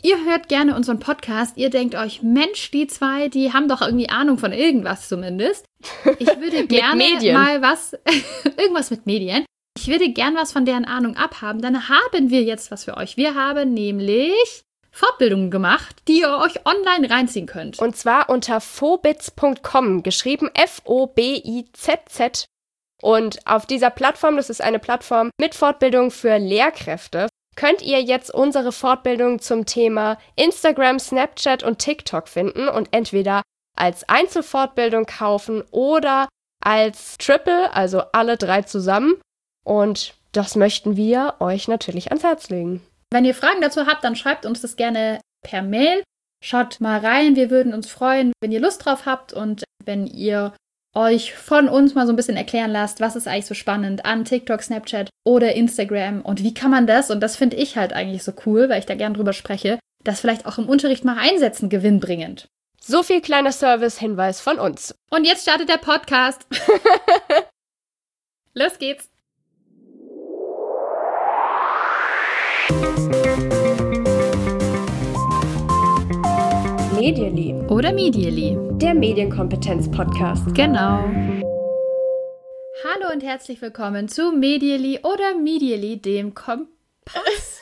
ihr hört gerne unseren Podcast, ihr denkt euch, Mensch, die zwei, die haben doch irgendwie Ahnung von irgendwas zumindest. Ich würde gerne mal irgendwas mit Medien. Ich würde gern was von deren Ahnung abhaben. Dann haben wir jetzt was für euch. Wir haben nämlich Fortbildungen gemacht, die ihr euch online reinziehen könnt. Und zwar unter fobitz.com, geschrieben F-O-B-I-Z-Z. Und auf dieser Plattform, das ist eine Plattform mit Fortbildung für Lehrkräfte, könnt ihr jetzt unsere Fortbildung zum Thema Instagram, Snapchat und TikTok finden und entweder als Einzelfortbildung kaufen oder als Triple, also alle 3 zusammen. Und das möchten wir euch natürlich ans Herz legen. Wenn ihr Fragen dazu habt, dann schreibt uns das gerne per Mail. Schaut mal rein, wir würden uns freuen, wenn ihr Lust drauf habt und wenn ihr euch von uns mal so ein bisschen erklären lasst, was ist eigentlich so spannend an TikTok, Snapchat oder Instagram und wie kann man das, und das finde ich halt eigentlich so cool, weil ich da gern drüber spreche, das vielleicht auch im Unterricht mal einsetzen, gewinnbringend. So viel kleiner Service-Hinweis von uns. Und jetzt startet der Podcast. Los geht's. Medially. Oder Medially. Der Medienkompetenz-Podcast. Genau. Hallo und herzlich willkommen zu Medially oder Medially, dem Kompass.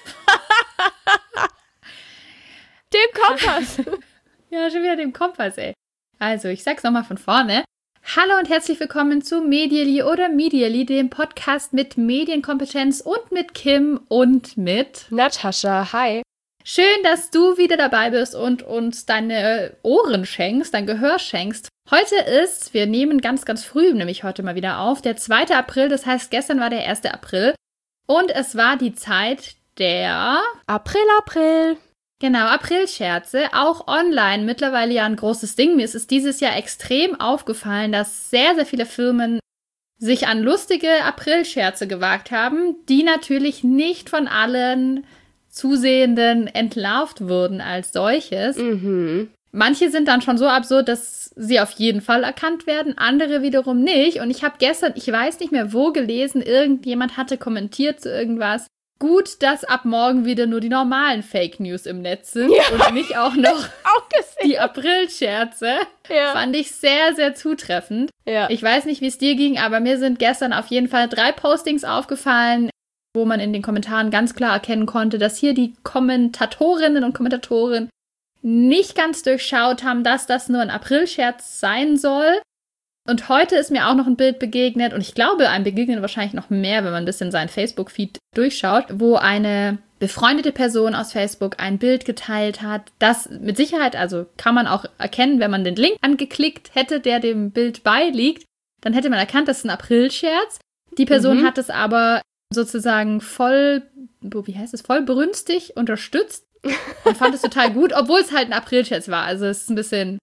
Dem Kompass. Ja, schon wieder dem Kompass, ey. Also, ich sag's nochmal von vorne. Hallo und herzlich willkommen zu Medially oder Medially, dem Podcast mit Medienkompetenz und mit Kim und mit Natascha. Hi. Schön, dass du wieder dabei bist und uns deine Ohren schenkst, dein Gehör schenkst. Heute ist, wir nehmen ganz, ganz früh, nämlich heute mal wieder auf, der 2. April, das heißt, gestern war der 1. April und es war die Zeit der April. Genau, Aprilscherze, auch online, mittlerweile ja ein großes Ding. Mir ist es dieses Jahr extrem aufgefallen, dass sehr, sehr viele Firmen sich an lustige Aprilscherze gewagt haben, die natürlich nicht von allen Zusehenden entlarvt wurden als solches. Mhm. Manche sind dann schon so absurd, dass sie auf jeden Fall erkannt werden, andere wiederum nicht. Und ich habe gestern, ich weiß nicht mehr wo, gelesen, irgendjemand hatte kommentiert zu irgendwas. Gut, dass ab morgen wieder nur die normalen Fake News im Netz sind und nicht auch noch die Aprilscherze. Ja. Fand ich sehr, sehr zutreffend. Ja. Ich weiß nicht, wie es dir ging, aber mir sind gestern auf jeden Fall 3 Postings aufgefallen, wo man in den Kommentaren ganz klar erkennen konnte, dass hier die Kommentatorinnen und Kommentatoren nicht ganz durchschaut haben, dass das nur ein Aprilscherz sein soll. Und heute ist mir auch noch ein Bild begegnet, und ich glaube, einem begegnen wahrscheinlich noch mehr, wenn man ein bisschen seinen Facebook-Feed durchschaut, wo eine befreundete Person aus Facebook ein Bild geteilt hat, das mit Sicherheit, also kann man auch erkennen, wenn man den Link angeklickt hätte, der dem Bild beiliegt, dann hätte man erkannt, das ist ein Aprilscherz. Die Person hat es aber sozusagen voll brünstig unterstützt und fand es total gut, obwohl es halt ein Aprilscherz war. Also es ist ein bisschen,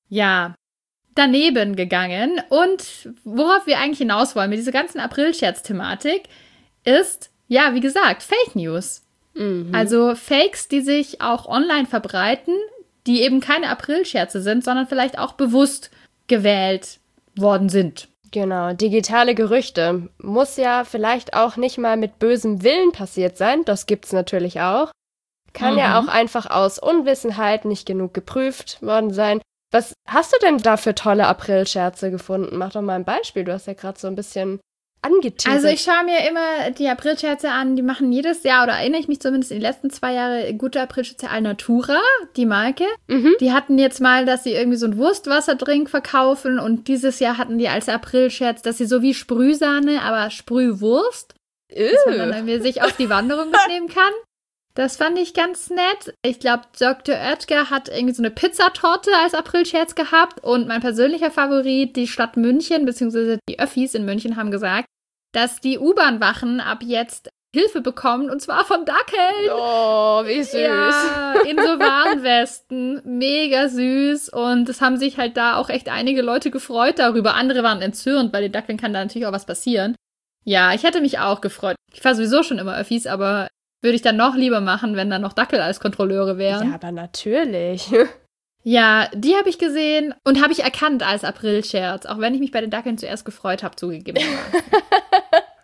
daneben gegangen. Und worauf wir eigentlich hinaus wollen mit dieser ganzen Aprilscherz-Thematik ist, wie gesagt, Fake News. Mhm. Also Fakes, die sich auch online verbreiten, die eben keine Aprilscherze sind, sondern vielleicht auch bewusst gewählt worden sind. Genau, digitale Gerüchte. Muss ja vielleicht auch nicht mal mit bösem Willen passiert sein. Das gibt's natürlich auch. Kann ja auch einfach aus Unwissenheit nicht genug geprüft worden sein. Was hast du denn da für tolle Aprilscherze gefunden? Mach doch mal ein Beispiel. Du hast ja gerade so ein bisschen angeteasert. Also ich schaue mir immer die Aprilscherze an. Die machen jedes Jahr, oder erinnere ich mich zumindest in den letzten 2 Jahre, gute Aprilscherze. Alnatura, die Marke. Mhm. Die hatten jetzt mal, dass sie irgendwie so einen Wurstwasserdrink verkaufen. Und dieses Jahr hatten die als Aprilscherz, dass sie so wie Sprühsahne, aber Sprühwurst, dass man dann irgendwie sich auf die Wanderung mitnehmen kann. Das fand ich ganz nett. Ich glaube, Dr. Oetker hat irgendwie so eine Pizzatorte als Aprilscherz gehabt. Und mein persönlicher Favorit, die Stadt München, beziehungsweise die Öffis in München, haben gesagt, dass die U-Bahn-Wachen ab jetzt Hilfe bekommen, und zwar von Dackeln. Oh, wie süß. Ja, in so Warnwesten. Mega süß. Und es haben sich halt da auch echt einige Leute gefreut darüber. Andere waren entzürnt, weil den Dackeln kann da natürlich auch was passieren. Ja, ich hätte mich auch gefreut. Ich fahre sowieso schon immer Öffis, aber würde ich dann noch lieber machen, wenn dann noch Dackel als Kontrolleure wären. Ja, aber natürlich. Ja, die habe ich gesehen und habe ich erkannt als Aprilscherz, auch wenn ich mich bei den Dackeln zuerst gefreut habe, zugegeben.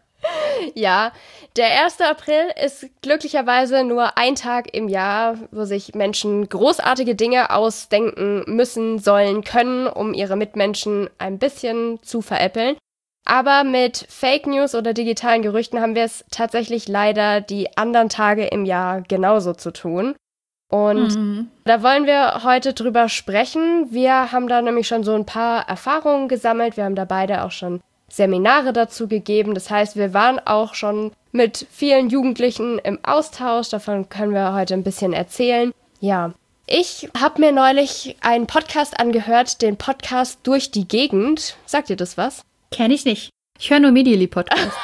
Ja, der 1. April ist glücklicherweise nur ein Tag im Jahr, wo sich Menschen großartige Dinge ausdenken müssen, sollen, können, um ihre Mitmenschen ein bisschen zu veräppeln. Aber mit Fake News oder digitalen Gerüchten haben wir es tatsächlich leider die anderen Tage im Jahr genauso zu tun. Und da wollen wir heute drüber sprechen. Wir haben da nämlich schon so ein paar Erfahrungen gesammelt. Wir haben da beide auch schon Seminare dazu gegeben. Das heißt, wir waren auch schon mit vielen Jugendlichen im Austausch. Davon können wir heute ein bisschen erzählen. Ja, ich habe mir neulich einen Podcast angehört, den Podcast Durch die Gegend. Sagt ihr das was? Kenn ich nicht. Ich höre nur Medially-Podcasts.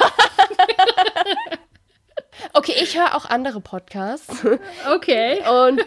Okay, ich höre auch andere Podcasts. Okay. Und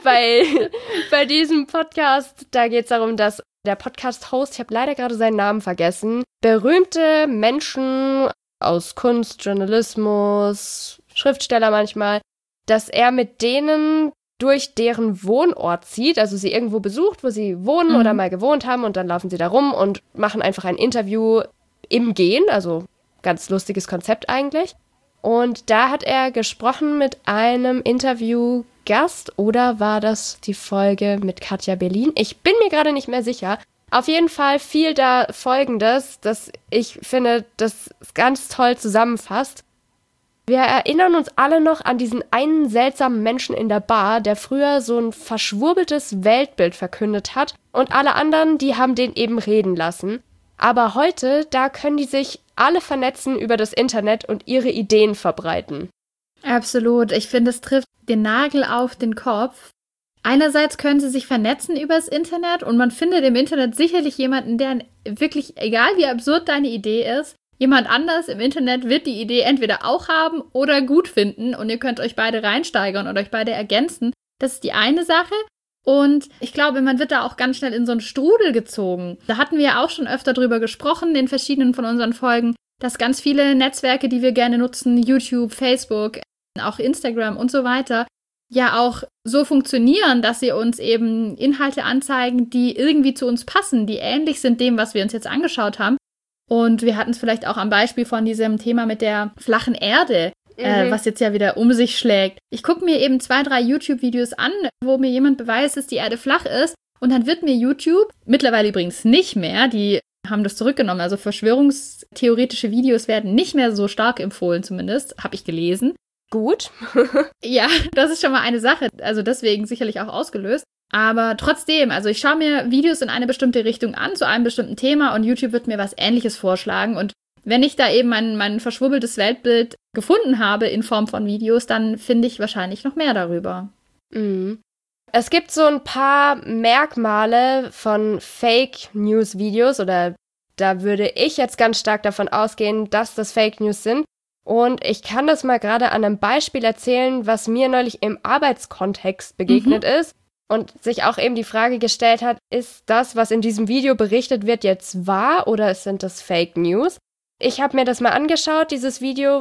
bei diesem Podcast, da geht es darum, dass der Podcast-Host, ich habe leider gerade seinen Namen vergessen, berühmte Menschen aus Kunst, Journalismus, Schriftsteller manchmal, dass er mit denen durch deren Wohnort zieht, also sie irgendwo besucht, wo sie wohnen oder mal gewohnt haben und dann laufen sie da rum und machen einfach ein Interview im Gehen, also ganz lustiges Konzept eigentlich. Und da hat er gesprochen mit einem Interviewgast, oder war das die Folge mit Katja Berlin? Ich bin mir gerade nicht mehr sicher. Auf jeden Fall fiel da Folgendes, das ich finde, das ganz toll zusammenfasst. Wir erinnern uns alle noch an diesen einen seltsamen Menschen in der Bar, der früher so ein verschwurbeltes Weltbild verkündet hat und alle anderen, die haben den eben reden lassen. Aber heute, da können die sich alle vernetzen über das Internet und ihre Ideen verbreiten. Absolut. Ich finde, es trifft den Nagel auf den Kopf. Einerseits können sie sich vernetzen übers Internet und man findet im Internet sicherlich jemanden, der wirklich, egal wie absurd deine Idee ist, jemand anders im Internet wird die Idee entweder auch haben oder gut finden und ihr könnt euch beide reinsteigern und euch beide ergänzen. Das ist die eine Sache. Und ich glaube, man wird da auch ganz schnell in so einen Strudel gezogen. Da hatten wir ja auch schon öfter drüber gesprochen, in verschiedenen von unseren Folgen, dass ganz viele Netzwerke, die wir gerne nutzen, YouTube, Facebook, auch Instagram und so weiter, ja auch so funktionieren, dass sie uns eben Inhalte anzeigen, die irgendwie zu uns passen, die ähnlich sind dem, was wir uns jetzt angeschaut haben. Und wir hatten es vielleicht auch am Beispiel von diesem Thema mit der flachen Erde, was jetzt ja wieder um sich schlägt. Ich gucke mir eben 2, 3 YouTube-Videos an, wo mir jemand beweist, dass die Erde flach ist. Und dann wird mir YouTube, mittlerweile übrigens nicht mehr, die haben das zurückgenommen, also verschwörungstheoretische Videos werden nicht mehr so stark empfohlen zumindest, habe ich gelesen. Gut. Ja, das ist schon mal eine Sache, also deswegen sicherlich auch ausgelöst. Aber trotzdem, also ich schaue mir Videos in eine bestimmte Richtung an, zu einem bestimmten Thema und YouTube wird mir was Ähnliches vorschlagen. Und wenn ich da eben mein verschwurbeltes Weltbild gefunden habe in Form von Videos, dann finde ich wahrscheinlich noch mehr darüber. Mhm. Es gibt so ein paar Merkmale von Fake-News-Videos, oder da würde ich jetzt ganz stark davon ausgehen, dass das Fake News sind. Und ich kann das mal gerade an einem Beispiel erzählen, was mir neulich im Arbeitskontext begegnet ist und sich auch eben die Frage gestellt hat, ist das, was in diesem Video berichtet wird, jetzt wahr oder sind das Fake News? Ich habe mir das mal angeschaut, dieses Video,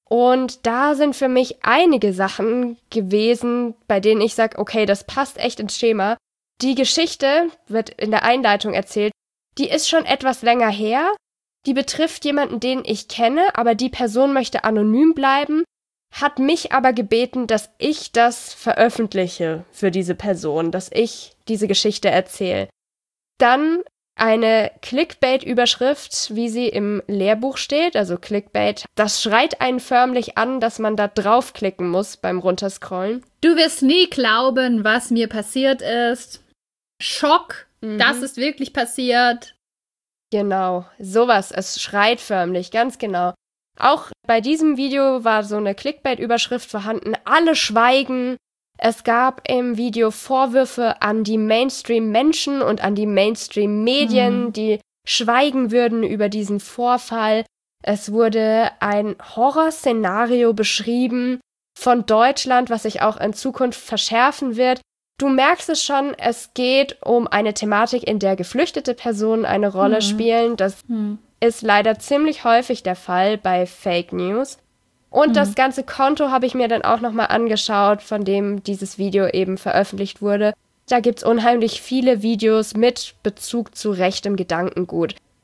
und da sind für mich einige Sachen gewesen, bei denen ich sage, okay, das passt echt ins Schema. Die Geschichte, wird in der Einleitung erzählt, die ist schon etwas länger her. Die betrifft jemanden, den ich kenne, aber die Person möchte anonym bleiben, hat mich aber gebeten, dass ich das veröffentliche für diese Person, dass ich diese Geschichte erzähle. Dann eine Clickbait-Überschrift, wie sie im Lehrbuch steht, also Clickbait, das schreit einen förmlich an, dass man da draufklicken muss beim Runterscrollen. Du wirst nie glauben, was mir passiert ist. Schock, das ist wirklich passiert. Genau, sowas, es schreit förmlich, ganz genau. Auch bei diesem Video war so eine Clickbait-Überschrift vorhanden, alle schweigen. Es gab im Video Vorwürfe an die Mainstream-Menschen und an die Mainstream-Medien, die schweigen würden über diesen Vorfall. Es wurde ein Horrorszenario beschrieben von Deutschland, was sich auch in Zukunft verschärfen wird. Du merkst es schon, es geht um eine Thematik, in der geflüchtete Personen eine Rolle spielen. Das ist leider ziemlich häufig der Fall bei Fake News. Und das ganze Konto habe ich mir dann auch nochmal angeschaut, von dem dieses Video eben veröffentlicht wurde. Da gibt es unheimlich viele Videos mit Bezug zu rechtem Gedankengut.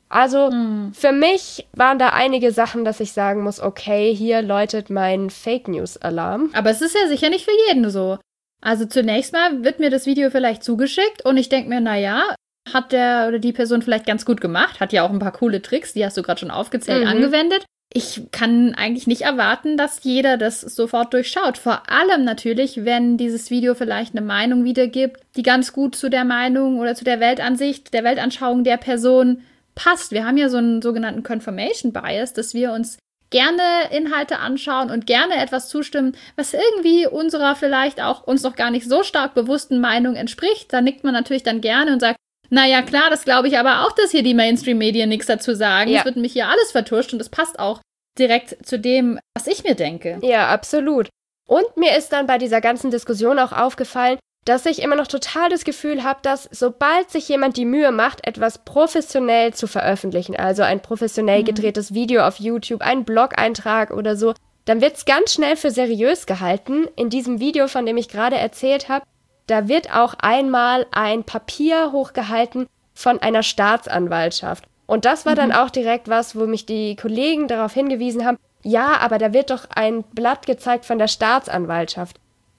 Also für mich waren da einige Sachen, dass ich sagen muss, okay, hier läutet mein Fake-News-Alarm. Aber es ist ja sicher nicht für jeden so. Also zunächst mal wird mir das Video vielleicht zugeschickt und ich denke mir, naja, hat der oder die Person vielleicht ganz gut gemacht, hat ja auch ein paar coole Tricks, die hast du gerade schon aufgezählt, angewendet. Ich kann eigentlich nicht erwarten, dass jeder das sofort durchschaut. Vor allem natürlich, wenn dieses Video vielleicht eine Meinung wiedergibt, die ganz gut zu der Meinung oder zu der Weltansicht, der Weltanschauung der Person passt. Wir haben ja so einen sogenannten Confirmation Bias, dass wir uns gerne Inhalte anschauen und gerne etwas zustimmen, was irgendwie unserer vielleicht auch uns noch gar nicht so stark bewussten Meinung entspricht. Da nickt man natürlich dann gerne und sagt, naja, klar, das glaube ich aber auch, dass hier die Mainstream-Medien nichts dazu sagen. Es wird nämlich hier alles vertuscht und das passt auch direkt zu dem, was ich mir denke. Ja, absolut. Und mir ist dann bei dieser ganzen Diskussion auch aufgefallen, dass ich immer noch total das Gefühl habe, dass sobald sich jemand die Mühe macht, etwas professionell zu veröffentlichen, also ein professionell gedrehtes Video auf YouTube, ein Blog-Eintrag oder so, dann wird es ganz schnell für seriös gehalten. In diesem Video, von dem ich gerade erzählt habe, da wird auch einmal ein Papier hochgehalten von einer Staatsanwaltschaft. Und das war dann auch direkt was, wo mich die Kollegen darauf hingewiesen haben, ja, aber da wird doch ein Blatt gezeigt von der Staatsanwaltschaft.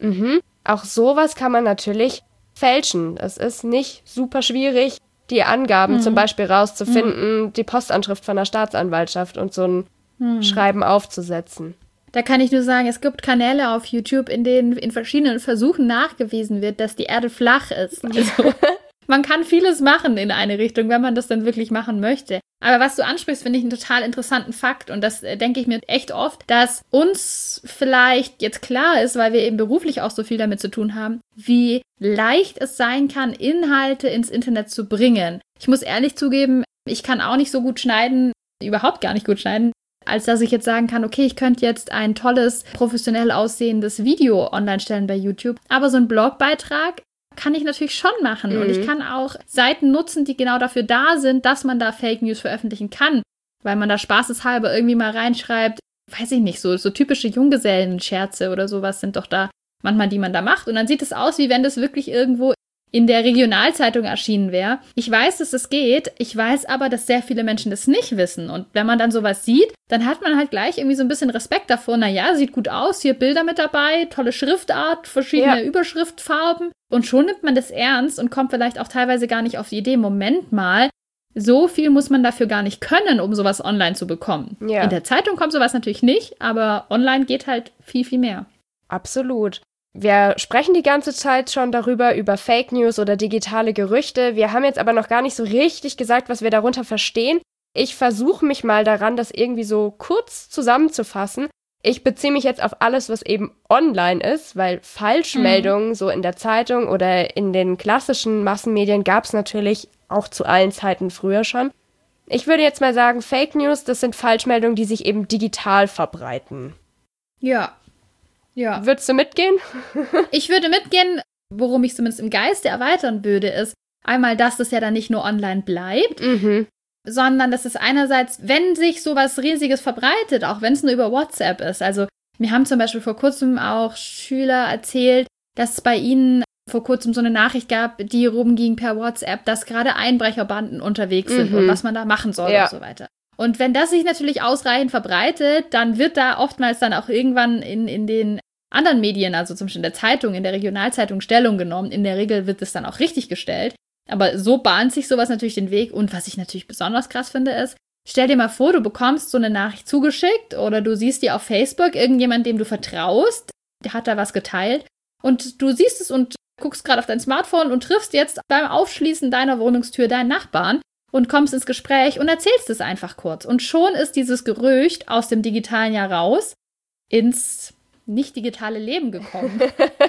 Auch sowas kann man natürlich fälschen. Es ist nicht super schwierig, die Angaben zum Beispiel rauszufinden, die Postanschrift von der Staatsanwaltschaft und so ein Schreiben aufzusetzen. Da kann ich nur sagen, es gibt Kanäle auf YouTube, in denen in verschiedenen Versuchen nachgewiesen wird, dass die Erde flach ist. Also man kann vieles machen in eine Richtung, wenn man das dann wirklich machen möchte. Aber was du ansprichst, finde ich einen total interessanten Fakt. Und das denke ich mir echt oft, dass uns vielleicht jetzt klar ist, weil wir eben beruflich auch so viel damit zu tun haben, wie leicht es sein kann, Inhalte ins Internet zu bringen. Ich muss ehrlich zugeben, ich kann auch nicht so gut schneiden, überhaupt gar nicht gut schneiden, als dass ich jetzt sagen kann, okay, ich könnte jetzt ein tolles, professionell aussehendes Video online stellen bei YouTube. Aber so ein Blogbeitrag kann ich natürlich schon machen. Und ich kann auch Seiten nutzen, die genau dafür da sind, dass man da Fake News veröffentlichen kann. Weil man da spaßeshalber irgendwie mal reinschreibt, weiß ich nicht, so typische Junggesellen-Scherze oder sowas sind doch da manchmal, die man da macht. Und dann sieht es aus, wie wenn das wirklich irgendwo in der Regionalzeitung erschienen wäre. Ich weiß, dass es geht. Ich weiß aber, dass sehr viele Menschen das nicht wissen. Und wenn man dann sowas sieht, dann hat man halt gleich irgendwie so ein bisschen Respekt davor. Naja, sieht gut aus, hier Bilder mit dabei, tolle Schriftart, verschiedene Überschriftfarben. Und schon nimmt man das ernst und kommt vielleicht auch teilweise gar nicht auf die Idee, Moment mal, so viel muss man dafür gar nicht können, um sowas online zu bekommen. Ja. In der Zeitung kommt sowas natürlich nicht, aber online geht halt viel, viel mehr. Absolut. Wir sprechen die ganze Zeit schon darüber, über Fake News oder digitale Gerüchte. Wir haben jetzt aber noch gar nicht so richtig gesagt, was wir darunter verstehen. Ich versuche mich mal daran, das irgendwie so kurz zusammenzufassen. Ich beziehe mich jetzt auf alles, was eben online ist, weil Falschmeldungen so in der Zeitung oder in den klassischen Massenmedien gab es natürlich auch zu allen Zeiten früher schon. Ich würde jetzt mal sagen, Fake News, das sind Falschmeldungen, die sich eben digital verbreiten. Ja. Würdest du mitgehen? Ich würde mitgehen. Worum ich zumindest im Geiste erweitern würde, ist einmal, dass das ja dann nicht nur online bleibt, sondern dass es einerseits, wenn sich sowas Riesiges verbreitet, auch wenn es nur über WhatsApp ist. Also mir haben zum Beispiel vor kurzem auch Schüler erzählt, dass es bei ihnen vor kurzem so eine Nachricht gab, die rumging per WhatsApp, dass gerade Einbrecherbanden unterwegs sind und was man da machen soll und so weiter. Und wenn das sich natürlich ausreichend verbreitet, dann wird da oftmals dann auch irgendwann in den anderen Medien, also zum Beispiel in der Zeitung, in der Regionalzeitung Stellung genommen. In der Regel wird es dann auch richtig gestellt. Aber so bahnt sich sowas natürlich den Weg. Und was ich natürlich besonders krass finde, ist, stell dir mal vor, du bekommst so eine Nachricht zugeschickt oder du siehst die auf Facebook, irgendjemand, dem du vertraust, der hat da was geteilt und du siehst es und guckst gerade auf dein Smartphone und triffst jetzt beim Aufschließen deiner Wohnungstür deinen Nachbarn und kommst ins Gespräch und erzählst es einfach kurz. Und schon ist dieses Gerücht aus dem digitalen Jahr raus ins nicht digitale Leben gekommen.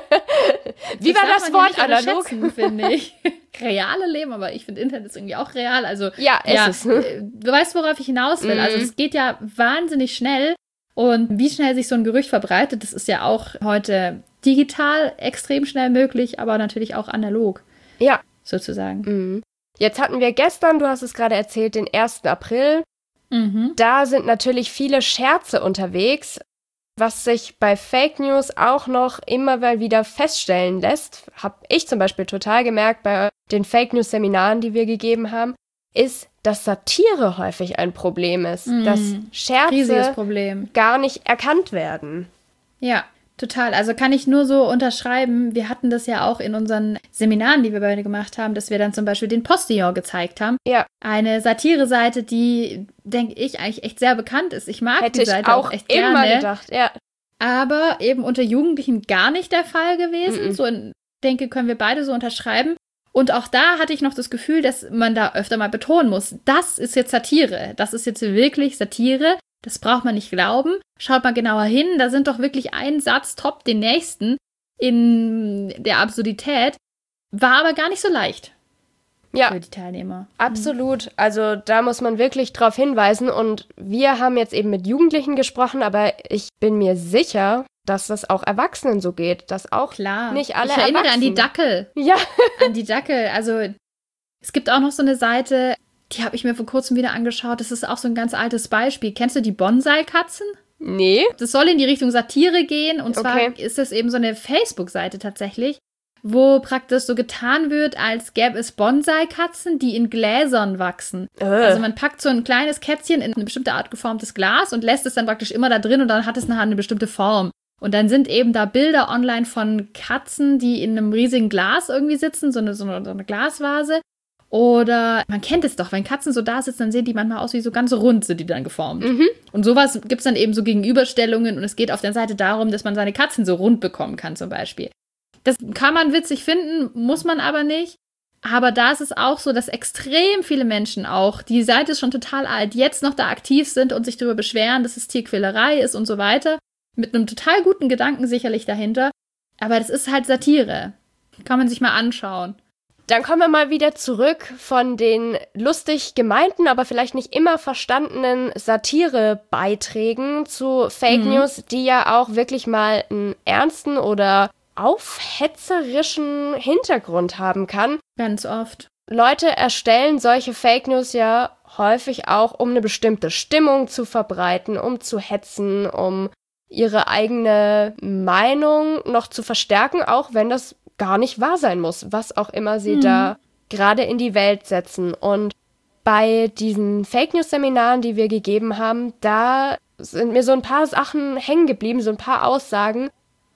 Wie war das Wort analog? Finde ich. Reale Leben, aber ich finde Internet ist irgendwie auch real. Also ja, ist es. Du weißt, worauf ich hinaus will. Also es geht ja wahnsinnig schnell und wie schnell sich so ein Gerücht verbreitet, das ist ja auch heute digital extrem schnell möglich, aber natürlich auch analog. Ja. Sozusagen. Jetzt hatten wir gestern, du hast es gerade erzählt, den 1. April. Da sind natürlich viele Scherze unterwegs, was sich bei Fake News auch noch immer mal wieder feststellen lässt. Habe ich zum Beispiel total gemerkt bei den Fake News Seminaren, die wir gegeben haben. ist, dass Satire häufig ein Problem ist, dass Scherze gar nicht erkannt werden. Ja, total. Also kann ich nur so unterschreiben. Wir hatten das ja auch in unseren Seminaren, die wir beide gemacht haben, dass wir dann zum Beispiel den Postillon gezeigt haben. Ja. Eine Satire-Seite, die, denke ich, eigentlich echt sehr bekannt ist. Ich mag die Seite auch echt gerne. Hätte ich auch immer gedacht, ja. Aber eben unter Jugendlichen gar nicht der Fall gewesen. So, denke, können wir beide so unterschreiben. Und auch da hatte ich noch das Gefühl, dass man da öfter mal betonen muss, das ist jetzt Satire. Das ist jetzt wirklich Satire. Das braucht man nicht glauben. Schaut mal genauer hin. Da sind doch wirklich ein Satz top den nächsten in der Absurdität. War aber gar nicht so leicht für die Teilnehmer. Absolut. Also da muss man wirklich drauf hinweisen. Und wir haben jetzt eben mit Jugendlichen gesprochen, aber ich bin mir sicher, dass das auch Erwachsenen so geht. Dass auch nicht alle Ich erinnere an die Dackel. Ja. An die Dackel. Also es gibt auch noch so eine Seite, die habe ich mir vor kurzem wieder angeschaut. Das ist auch so ein ganz altes Beispiel. Kennst du die Bonsai-Katzen? Nee. Das soll in die Richtung Satire gehen. Und zwar ist das eben so eine Facebook-Seite tatsächlich, wo praktisch so getan wird, als gäbe es Bonsai-Katzen, die in Gläsern wachsen. Also man packt so ein kleines Kätzchen in eine bestimmte Art geformtes Glas und lässt es dann praktisch immer da drin und dann hat es nachher eine bestimmte Form. Und dann sind eben da Bilder online von Katzen, die in einem riesigen Glas irgendwie sitzen, so eine Glasvase. Oder man kennt es doch, wenn Katzen so da sitzen, dann sehen die manchmal aus wie so ganz rund, sind die dann geformt. Und sowas gibt es dann eben so Gegenüberstellungen und es geht auf der Seite darum, dass man seine Katzen so rund bekommen kann zum Beispiel. Das kann man witzig finden, muss man aber nicht. Aber da ist es auch so, dass extrem viele Menschen auch, die Seite ist schon total alt, jetzt noch da aktiv sind und sich darüber beschweren, dass es Tierquälerei ist und so weiter. Mit einem total guten Gedanken sicherlich dahinter. Aber das ist halt Satire. Kann man sich mal anschauen. Dann kommen wir mal wieder zurück von den lustig gemeinten, aber vielleicht nicht immer verstandenen Satirebeiträgen zu Fake News, die ja auch wirklich mal einen ernsten oder aufhetzerischen Hintergrund haben kann. Ganz oft. Leute erstellen solche Fake News ja häufig auch, um eine bestimmte Stimmung zu verbreiten, um zu hetzen, um ihre eigene Meinung noch zu verstärken, auch wenn das gar nicht wahr sein muss, was auch immer sie da gerade in die Welt setzen. Und bei diesen Fake News Seminaren, die wir gegeben haben, da sind mir so ein paar Sachen hängen geblieben, so ein paar Aussagen.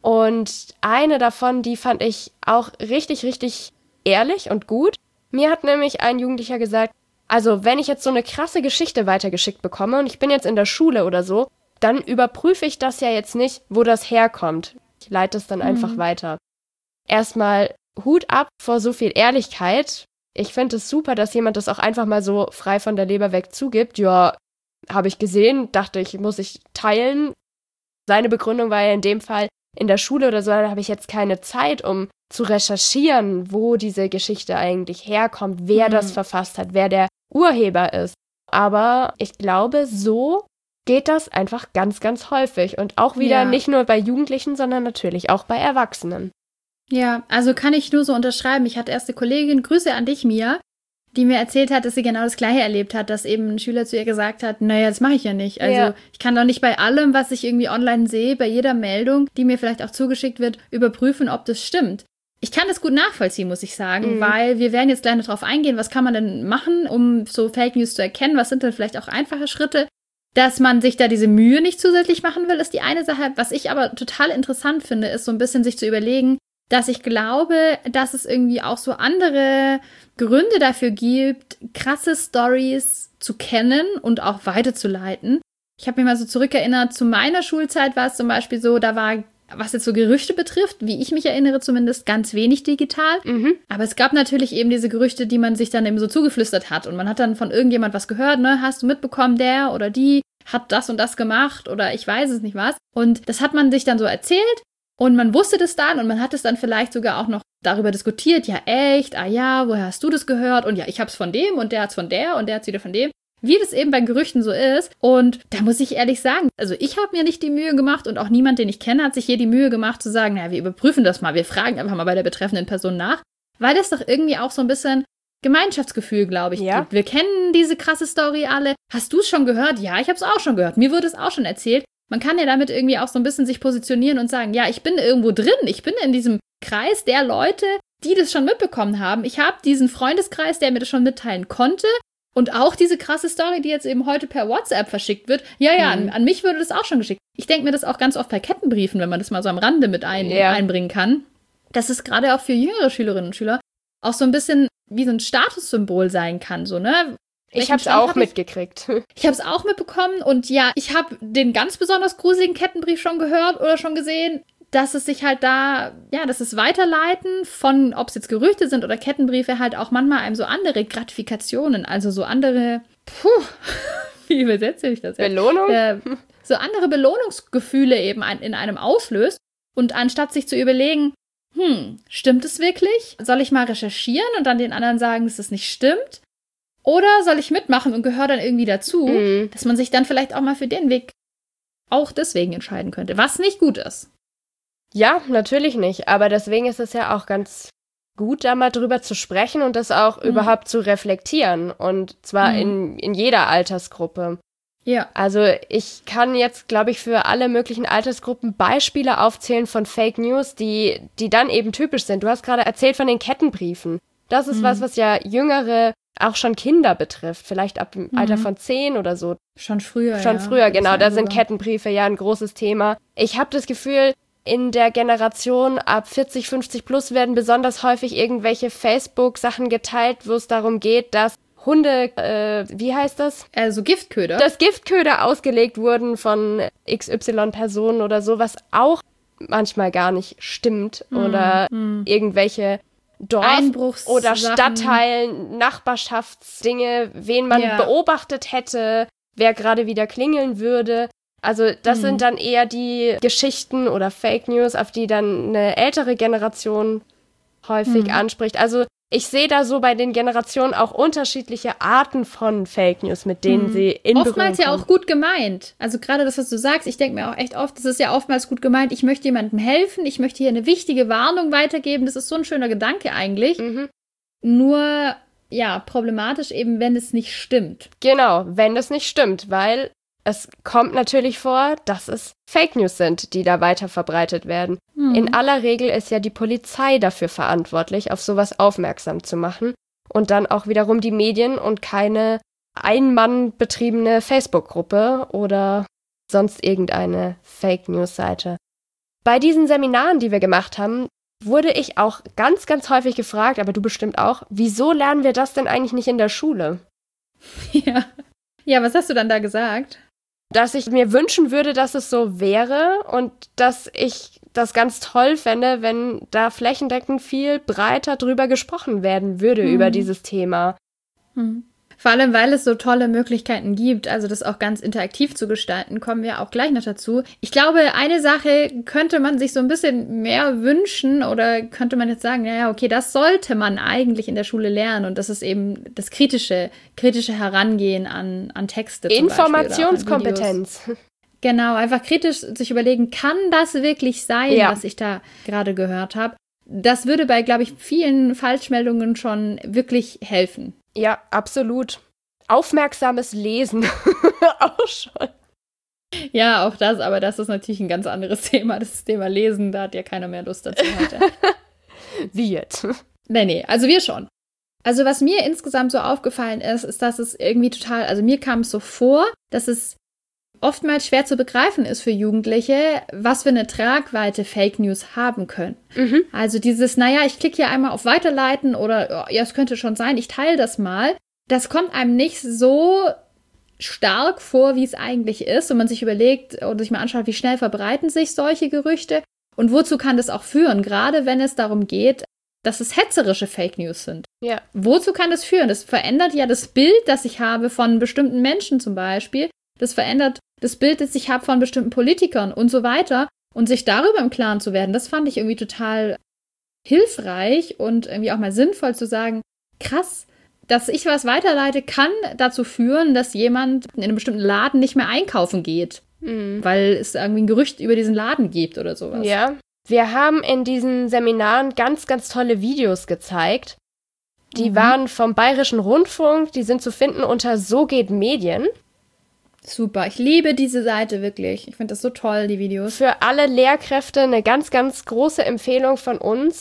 Und eine davon, die fand ich auch richtig, richtig ehrlich und gut. Mir hat nämlich ein Jugendlicher gesagt, also wenn ich jetzt so eine krasse Geschichte weitergeschickt bekomme und ich bin jetzt in der Schule oder so, dann überprüfe ich das ja jetzt nicht, wo das herkommt. Ich leite es dann einfach weiter. Erstmal Hut ab vor so viel Ehrlichkeit. Ich finde es super, dass jemand das auch einfach mal so frei von der Leber weg zugibt. Ja, habe ich gesehen, dachte ich, muss ich teilen. Seine Begründung war ja in dem Fall, in der Schule oder so, da habe ich jetzt keine Zeit, um zu recherchieren, wo diese Geschichte eigentlich herkommt, wer das verfasst hat, wer der Urheber ist. Aber ich glaube, so geht das einfach ganz, ganz häufig. Und auch wieder nicht nur bei Jugendlichen, sondern natürlich auch bei Erwachsenen. Ja, also kann ich nur so unterschreiben. Ich hatte erst eine Kollegin, Grüße an dich, Mia, die mir erzählt hat, dass sie genau das Gleiche erlebt hat, dass eben ein Schüler zu ihr gesagt hat, naja, das mache ich ja nicht. Also ich kann doch nicht bei allem, was ich irgendwie online sehe, bei jeder Meldung, die mir vielleicht auch zugeschickt wird, überprüfen, ob das stimmt. Ich kann das gut nachvollziehen, muss ich sagen, weil wir werden jetzt gleich noch drauf eingehen, was kann man denn machen, um so Fake News zu erkennen, was sind denn vielleicht auch einfache Schritte. Dass man sich da diese Mühe nicht zusätzlich machen will, ist die eine Sache. Was ich aber total interessant finde, ist so ein bisschen sich zu überlegen, dass ich glaube, dass es irgendwie auch so andere Gründe dafür gibt, krasse Storys zu kennen und auch weiterzuleiten. Ich habe mich mal so zurückerinnert, zu meiner Schulzeit war es zum Beispiel so, da war, was jetzt so Gerüchte betrifft, wie ich mich erinnere zumindest, ganz wenig digital. Aber es gab natürlich eben diese Gerüchte, die man sich dann eben so zugeflüstert hat. Und man hat dann von irgendjemand was gehört, ne? Hast du mitbekommen, der oder die hat das und das gemacht oder ich weiß es nicht was. Und das hat man sich dann so erzählt. Und man wusste das dann und man hat es dann vielleicht sogar auch noch darüber diskutiert. Ja, echt? Ah ja, woher hast du das gehört? Und ja, ich hab's von dem und der hat's von der und der hat's wieder von dem. Wie das eben bei Gerüchten so ist. Und da muss ich ehrlich sagen, also ich habe mir nicht die Mühe gemacht und auch niemand, den ich kenne, hat sich hier die Mühe gemacht zu sagen, naja, wir überprüfen das mal, wir fragen einfach mal bei der betreffenden Person nach. Weil das doch irgendwie auch so ein bisschen Gemeinschaftsgefühl, glaube ich, gibt. Wir kennen diese krasse Story alle. Hast du es schon gehört? Ja, ich habe es auch schon gehört. Mir wurde es auch schon erzählt. Man kann ja damit irgendwie auch so ein bisschen sich positionieren und sagen, ja, ich bin irgendwo drin, ich bin in diesem Kreis der Leute, die das schon mitbekommen haben. Ich habe diesen Freundeskreis, der mir das schon mitteilen konnte Und auch diese krasse Story, die jetzt eben heute per WhatsApp verschickt wird. Ja, an mich würde das auch schon geschickt. Ich denke mir das auch ganz oft bei Kettenbriefen, wenn man das mal so am Rande mit einbringen kann. Dass es gerade auch für jüngere Schülerinnen und Schüler auch so ein bisschen wie so ein Statussymbol sein kann. So, ne? Ich habe es auch mitgekriegt. Ich habe es auch mitbekommen. Und ja, ich habe den ganz besonders gruseligen Kettenbrief schon gehört oder schon gesehen, dass es sich halt da, ja, dass es Weiterleiten von, ob es jetzt Gerüchte sind oder Kettenbriefe, halt auch manchmal einem so andere Gratifikationen, also so andere, wie übersetze ich das jetzt? Belohnung? So andere Belohnungsgefühle eben in einem auslöst. Und anstatt sich zu überlegen, stimmt es wirklich? Soll ich mal recherchieren und dann den anderen sagen, dass es nicht stimmt? Oder soll ich mitmachen und gehöre dann irgendwie dazu, dass man sich dann vielleicht auch mal für den Weg auch deswegen entscheiden könnte, was nicht gut ist. Ja, natürlich nicht. Aber deswegen ist es ja auch ganz gut, da mal drüber zu sprechen und das auch überhaupt zu reflektieren. Und zwar in jeder Altersgruppe. Ja. Also ich kann jetzt, glaube ich, für alle möglichen Altersgruppen Beispiele aufzählen von Fake News, die dann eben typisch sind. Du hast gerade erzählt von den Kettenbriefen. Das ist was ja jüngere, auch schon Kinder betrifft. Vielleicht ab dem Alter von 10 oder so. Schon früher, genau. Da sind Kettenbriefe ja ein großes Thema. Ich habe das Gefühl, in der Generation ab 40, 50 plus werden besonders häufig irgendwelche Facebook-Sachen geteilt, wo es darum geht, dass Hunde, wie heißt das? Also Giftköder. Dass Giftköder ausgelegt wurden von XY-Personen oder so, was auch manchmal gar nicht stimmt. Oder irgendwelche Dorf- oder Stadtteilen, Nachbarschaftsdinge, wen man beobachtet hätte, wer gerade wieder klingeln würde. Also das sind dann eher die Geschichten oder Fake News, auf die dann eine ältere Generation häufig anspricht. Also ich sehe da so bei den Generationen auch unterschiedliche Arten von Fake News, mit denen sie in Berührung oftmals ja auch gut gemeint. Also gerade das, was du sagst, ich denke mir auch echt oft, das ist ja oftmals gut gemeint, ich möchte jemandem helfen, ich möchte hier eine wichtige Warnung weitergeben. Das ist so ein schöner Gedanke eigentlich. Nur, ja, problematisch eben, wenn es nicht stimmt. Genau, wenn es nicht stimmt, weil es kommt natürlich vor, dass es Fake News sind, die da weiter verbreitet werden. In aller Regel ist ja die Polizei dafür verantwortlich, auf sowas aufmerksam zu machen. Und dann auch wiederum die Medien und keine ein-Mann-betriebene Facebook-Gruppe oder sonst irgendeine Fake News-Seite. Bei diesen Seminaren, die wir gemacht haben, wurde ich auch ganz, ganz häufig gefragt, aber du bestimmt auch, wieso lernen wir das denn eigentlich nicht in der Schule? Ja, was hast du dann da gesagt? Dass ich mir wünschen würde, dass es so wäre und dass ich das ganz toll fände, wenn da flächendeckend viel breiter drüber gesprochen werden würde über dieses Thema. Vor allem, weil es so tolle Möglichkeiten gibt, also das auch ganz interaktiv zu gestalten, kommen wir auch gleich noch dazu. Ich glaube, eine Sache könnte man sich so ein bisschen mehr wünschen oder könnte man jetzt sagen, naja, okay, das sollte man eigentlich in der Schule lernen und das ist eben das kritische Herangehen an Texte. Informationskompetenz. Genau, einfach kritisch sich überlegen, kann das wirklich sein, was ich da gerade gehört habe? Das würde bei, glaube ich, vielen Falschmeldungen schon wirklich helfen. Ja, absolut. Aufmerksames Lesen auch schon. Ja, auch das, aber das ist natürlich ein ganz anderes Thema. Das Thema Lesen, da hat ja keiner mehr Lust dazu heute. Wie jetzt? Nee, also wir schon. Also was mir insgesamt so aufgefallen ist, dass es irgendwie total, also mir kam es so vor, dass es oftmals schwer zu begreifen ist für Jugendliche, was für eine Tragweite Fake News haben können. Also dieses, naja, ich klicke hier einmal auf Weiterleiten oder ja, es könnte schon sein, ich teile das mal. Das kommt einem nicht so stark vor, wie es eigentlich ist, wenn man sich überlegt oder sich mal anschaut, wie schnell verbreiten sich solche Gerüchte und wozu kann das auch führen, gerade wenn es darum geht, dass es hetzerische Fake News sind. Ja. Wozu kann das führen? Das verändert ja das Bild, das ich habe von bestimmten Menschen zum Beispiel. Das verändert das Bild, das ich habe von bestimmten Politikern und so weiter. Und sich darüber im Klaren zu werden, das fand ich irgendwie total hilfreich und irgendwie auch mal sinnvoll zu sagen, krass, dass ich was weiterleite, kann dazu führen, dass jemand in einem bestimmten Laden nicht mehr einkaufen geht, weil es irgendwie ein Gerücht über diesen Laden gibt oder sowas. Ja, wir haben in diesen Seminaren ganz, ganz tolle Videos gezeigt. Die waren vom Bayerischen Rundfunk, die sind zu finden unter So geht Medien. Super, ich liebe diese Seite wirklich. Ich finde das so toll, die Videos. Für alle Lehrkräfte eine ganz, ganz große Empfehlung von uns.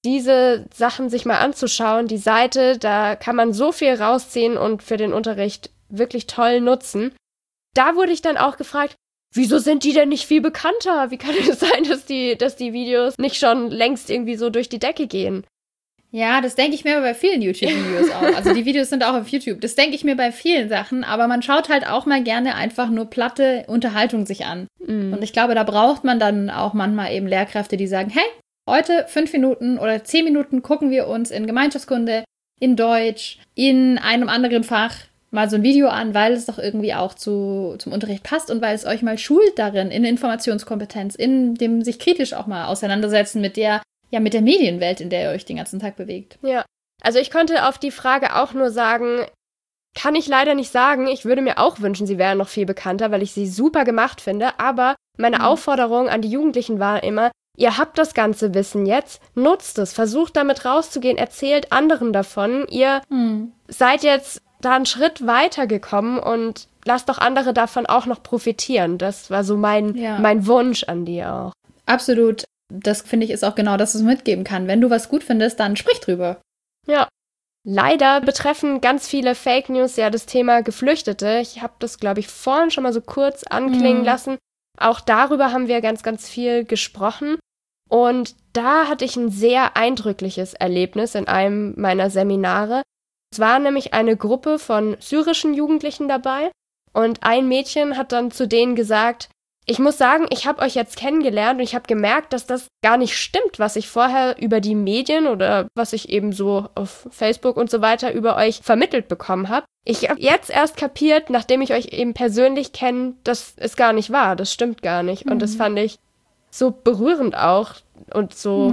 diese Sachen sich mal anzuschauen. Die Seite, da kann man so viel rausziehen und für den Unterricht wirklich toll nutzen. Da wurde ich dann auch gefragt, wieso sind die denn nicht viel bekannter? Wie kann es sein, dass die Videos nicht schon längst irgendwie so durch die Decke gehen? Ja, das denke ich mir bei vielen YouTube-Videos auch. Also die Videos sind auch auf YouTube. Das denke ich mir bei vielen Sachen. Aber man schaut halt auch mal gerne einfach nur platte Unterhaltung sich an. Und ich glaube, da braucht man dann auch manchmal eben Lehrkräfte, die sagen, hey, heute 5 Minuten oder 10 Minuten gucken wir uns in Gemeinschaftskunde, in Deutsch, in einem anderen Fach mal so ein Video an, weil es doch irgendwie auch zum Unterricht passt und weil es euch mal schult darin, in Informationskompetenz, in dem sich kritisch auch mal auseinandersetzen mit der Medienwelt, in der ihr euch den ganzen Tag bewegt. Ja, also ich konnte auf die Frage auch nur sagen, kann ich leider nicht sagen. Ich würde mir auch wünschen, sie wären noch viel bekannter, weil ich sie super gemacht finde. Aber meine Aufforderung an die Jugendlichen war immer, ihr habt das ganze Wissen jetzt, nutzt es, versucht damit rauszugehen, erzählt anderen davon. Ihr seid jetzt da einen Schritt weitergekommen und lasst doch andere davon auch noch profitieren. Das war so mein Wunsch an die auch. Absolut. Das, finde ich, ist auch genau das, was man mitgeben kann. Wenn du was gut findest, dann sprich drüber. Ja. Leider betreffen ganz viele Fake News ja das Thema Geflüchtete. Ich habe das, glaube ich, vorhin schon mal so kurz anklingen lassen. Auch darüber haben wir ganz, ganz viel gesprochen. Und da hatte ich ein sehr eindrückliches Erlebnis in einem meiner Seminare. Es war nämlich eine Gruppe von syrischen Jugendlichen dabei. Und ein Mädchen hat dann zu denen gesagt, ich muss sagen, ich habe euch jetzt kennengelernt und ich habe gemerkt, dass das gar nicht stimmt, was ich vorher über die Medien oder was ich eben so auf Facebook und so weiter über euch vermittelt bekommen habe. Ich habe jetzt erst kapiert, nachdem ich euch eben persönlich kenne, dass es gar nicht wahr, das stimmt gar nicht. Und das fand ich so berührend auch und so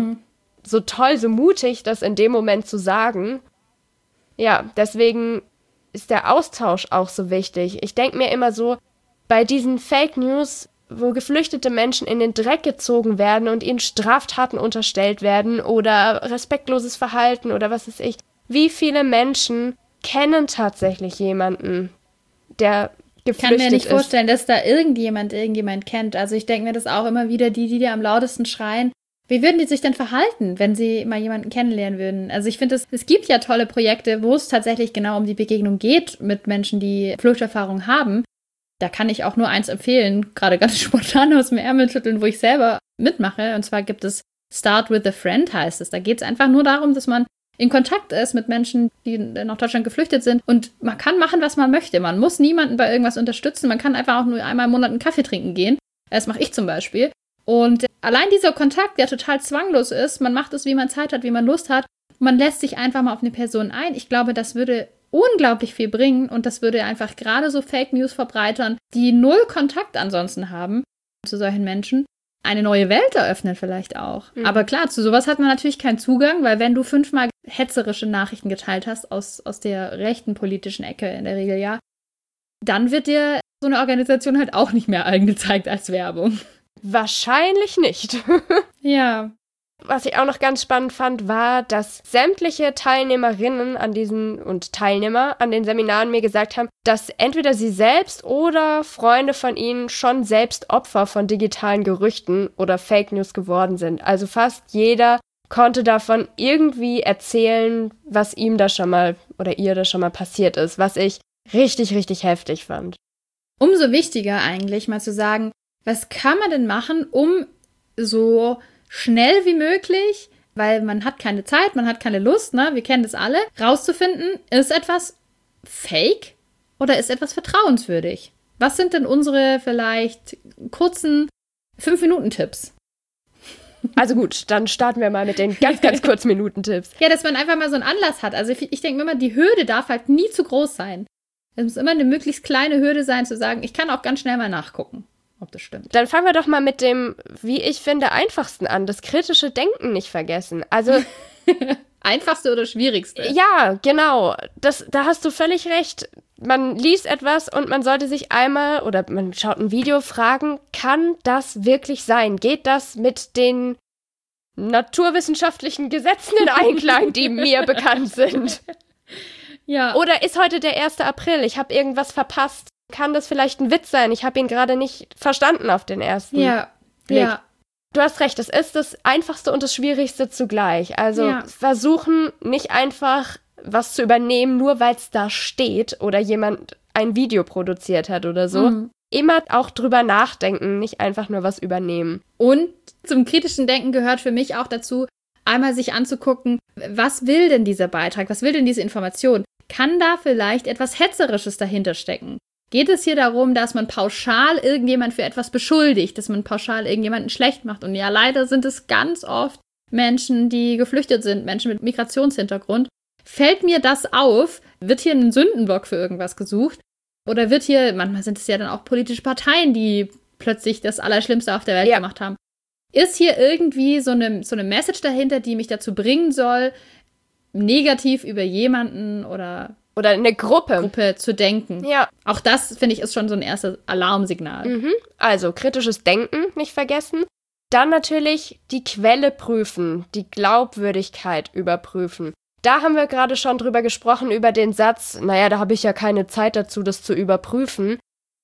toll, so mutig, das in dem Moment zu sagen. Ja, deswegen ist der Austausch auch so wichtig. Ich denke mir immer so, bei diesen Fake News, wo geflüchtete Menschen in den Dreck gezogen werden und ihnen Straftaten unterstellt werden oder respektloses Verhalten oder was weiß ich. Wie viele Menschen kennen tatsächlich jemanden, der geflüchtet ist? Ich kann mir nicht vorstellen, dass da irgendjemand kennt. Also ich denke mir das auch immer wieder, die dir am lautesten schreien. Wie würden die sich denn verhalten, wenn sie mal jemanden kennenlernen würden? Also ich finde, es gibt ja tolle Projekte, wo es tatsächlich genau um die Begegnung geht mit Menschen, die Fluchterfahrung haben. Da kann ich auch nur eins empfehlen, gerade ganz spontan aus dem Ärmel schütteln, wo ich selber mitmache. Und zwar gibt es Start with a Friend, heißt es. Da geht es einfach nur darum, dass man in Kontakt ist mit Menschen, die nach Deutschland geflüchtet sind. Und man kann machen, was man möchte. Man muss niemanden bei irgendwas unterstützen. Man kann einfach auch nur einmal im Monat einen Kaffee trinken gehen. Das mache ich zum Beispiel. Und allein dieser Kontakt, der total zwanglos ist, man macht es, wie man Zeit hat, wie man Lust hat. Man lässt sich einfach mal auf eine Person ein. Ich glaube, das würde unglaublich viel bringen und das würde einfach gerade so Fake News verbreitern, die null Kontakt ansonsten haben zu solchen Menschen. Eine neue Welt eröffnen vielleicht auch. Aber klar, zu sowas hat man natürlich keinen Zugang, weil wenn du 5-mal hetzerische Nachrichten geteilt hast aus der rechten politischen Ecke in der Regel, ja, dann wird dir so eine Organisation halt auch nicht mehr angezeigt als Werbung. Wahrscheinlich nicht. Ja. Was ich auch noch ganz spannend fand, war, dass sämtliche Teilnehmerinnen und Teilnehmer an den Seminaren mir gesagt haben, dass entweder sie selbst oder Freunde von ihnen schon selbst Opfer von digitalen Gerüchten oder Fake News geworden sind. Also fast jeder konnte davon irgendwie erzählen, was ihm da schon mal oder ihr da schon mal passiert ist, was ich richtig, richtig heftig fand. Umso wichtiger eigentlich mal zu sagen, was kann man denn machen, um so schnell wie möglich, weil man hat keine Zeit, man hat keine Lust, ne? Wir kennen das alle, rauszufinden, ist etwas fake oder ist etwas vertrauenswürdig? Was sind denn unsere vielleicht kurzen 5-Minuten-Tipps? Also gut, dann starten wir mal mit den ganz, ganz kurzen Minuten-Tipps. Ja, dass man einfach mal so einen Anlass hat. Also ich denke mir immer, die Hürde darf halt nie zu groß sein. Es muss immer eine möglichst kleine Hürde sein, zu sagen, ich kann auch ganz schnell mal nachgucken, ob das stimmt. Dann fangen wir doch mal mit dem, wie ich finde, einfachsten an. Das kritische Denken nicht vergessen. Also Einfachste oder schwierigste? Ja, genau. Da hast du völlig recht. Man liest etwas und man sollte sich einmal, oder man schaut ein Video, fragen, kann das wirklich sein? Geht das mit den naturwissenschaftlichen Gesetzen in Einklang, die mir bekannt sind? Ja. Oder ist heute der 1. April? Ich habe irgendwas verpasst. Kann das vielleicht ein Witz sein? Ich habe ihn gerade nicht verstanden auf den ersten Blick. Ja. Du hast recht, es ist das Einfachste und das Schwierigste zugleich. Also versuchen nicht einfach was zu übernehmen, nur weil es da steht oder jemand ein Video produziert hat oder so. Immer auch drüber nachdenken, nicht einfach nur was übernehmen. Und zum kritischen Denken gehört für mich auch dazu, einmal sich anzugucken, was will denn dieser Beitrag, was will denn diese Information? Kann da vielleicht etwas Hetzerisches dahinter stecken? Geht es hier darum, dass man pauschal irgendjemand für etwas beschuldigt, dass man pauschal irgendjemanden schlecht macht? Und ja, leider sind es ganz oft Menschen, die geflüchtet sind, Menschen mit Migrationshintergrund. Fällt mir das auf? Wird hier ein Sündenbock für irgendwas gesucht? Oder wird hier, manchmal sind es ja dann auch politische Parteien, die plötzlich das Allerschlimmste auf der Welt gemacht haben. Ist hier irgendwie so eine Message dahinter, die mich dazu bringen soll, negativ über jemanden oder eine Gruppe zu denken? Ja. Auch das, finde ich, ist schon so ein erstes Alarmsignal. Also kritisches Denken nicht vergessen. Dann natürlich die Quelle prüfen, die Glaubwürdigkeit überprüfen. Da haben wir gerade schon drüber gesprochen, über den Satz, naja, da habe ich ja keine Zeit dazu, das zu überprüfen.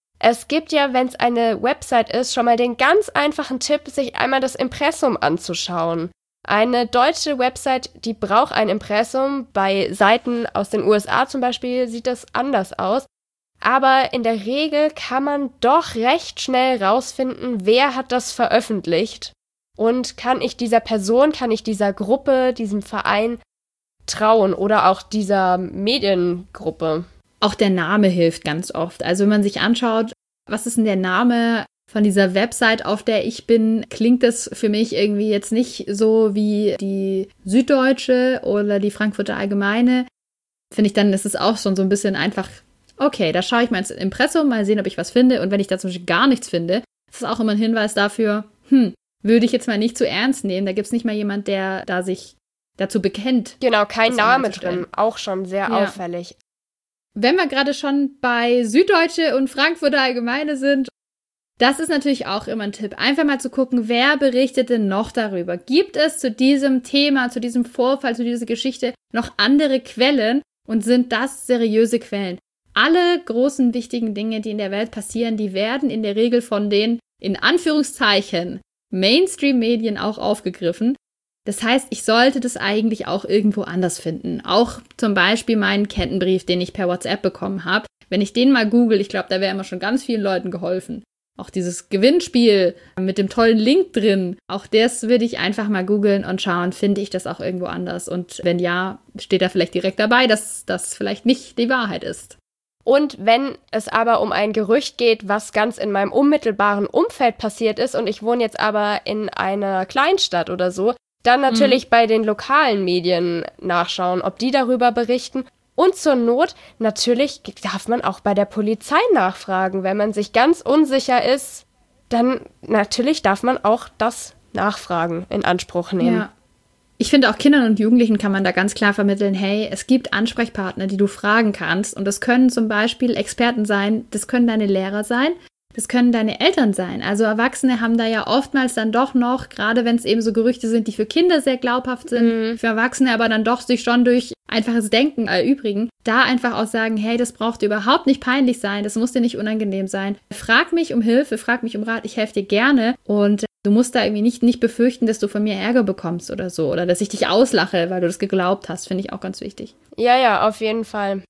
Es gibt ja, wenn es eine Website ist, schon mal den ganz einfachen Tipp, sich einmal das Impressum anzuschauen. Eine deutsche Website, die braucht ein Impressum. Bei Seiten aus den USA zum Beispiel sieht das anders aus. Aber in der Regel kann man doch recht schnell rausfinden, wer hat das veröffentlicht. Und kann ich dieser Person, kann ich dieser Gruppe, diesem Verein trauen oder auch dieser Mediengruppe. Auch der Name hilft ganz oft. Also wenn man sich anschaut, was ist denn der Name von dieser Website, auf der ich bin, klingt das für mich irgendwie jetzt nicht so wie die Süddeutsche oder die Frankfurter Allgemeine. Finde ich dann, ist es auch schon so ein bisschen einfach, okay, da schaue ich mal ins Impressum, mal sehen, ob ich was finde. Und wenn ich da zum Beispiel gar nichts finde, ist das auch immer ein Hinweis dafür, würde ich jetzt mal nicht zu ernst nehmen. Da gibt es nicht mal jemand, der da sich dazu bekennt. Genau, kein Name drin, auch schon sehr auffällig. Wenn wir gerade schon bei Süddeutsche und Frankfurter Allgemeine sind, das ist natürlich auch immer ein Tipp. Einfach mal zu gucken, wer berichtet denn noch darüber? Gibt es zu diesem Thema, zu diesem Vorfall, zu dieser Geschichte noch andere Quellen und sind das seriöse Quellen? Alle großen, wichtigen Dinge, die in der Welt passieren, die werden in der Regel von den, in Anführungszeichen, Mainstream-Medien auch aufgegriffen. Das heißt, ich sollte das eigentlich auch irgendwo anders finden. Auch zum Beispiel meinen Kettenbrief, den ich per WhatsApp bekommen habe. Wenn ich den mal google, ich glaube, da wäre immer schon ganz vielen Leuten geholfen. Auch dieses Gewinnspiel mit dem tollen Link drin, auch das würde ich einfach mal googeln und schauen, finde ich das auch irgendwo anders? Und wenn ja, steht da vielleicht direkt dabei, dass das vielleicht nicht die Wahrheit ist. Und wenn es aber um ein Gerücht geht, was ganz in meinem unmittelbaren Umfeld passiert ist und ich wohne jetzt aber in einer Kleinstadt oder so, dann natürlich bei den lokalen Medien nachschauen, ob die darüber berichten. Und zur Not, natürlich darf man auch bei der Polizei nachfragen. Wenn man sich ganz unsicher ist, dann natürlich darf man auch das Nachfragen in Anspruch nehmen. Ja. Ich finde, auch Kindern und Jugendlichen kann man da ganz klar vermitteln, hey, es gibt Ansprechpartner, die du fragen kannst. Und das können zum Beispiel Experten sein, das können deine Lehrer sein, das können deine Eltern sein. Also Erwachsene haben da ja oftmals dann doch noch, gerade wenn es eben so Gerüchte sind, die für Kinder sehr glaubhaft sind, für Erwachsene aber dann doch sich schon durch einfaches Denken erübrigen, da einfach auch sagen, hey, das braucht dir überhaupt nicht peinlich sein, das muss dir nicht unangenehm sein. Frag mich um Hilfe, frag mich um Rat, ich helfe dir gerne und du musst da irgendwie nicht befürchten, dass du von mir Ärger bekommst oder so oder dass ich dich auslache, weil du das geglaubt hast, finde ich auch ganz wichtig. Ja, auf jeden Fall.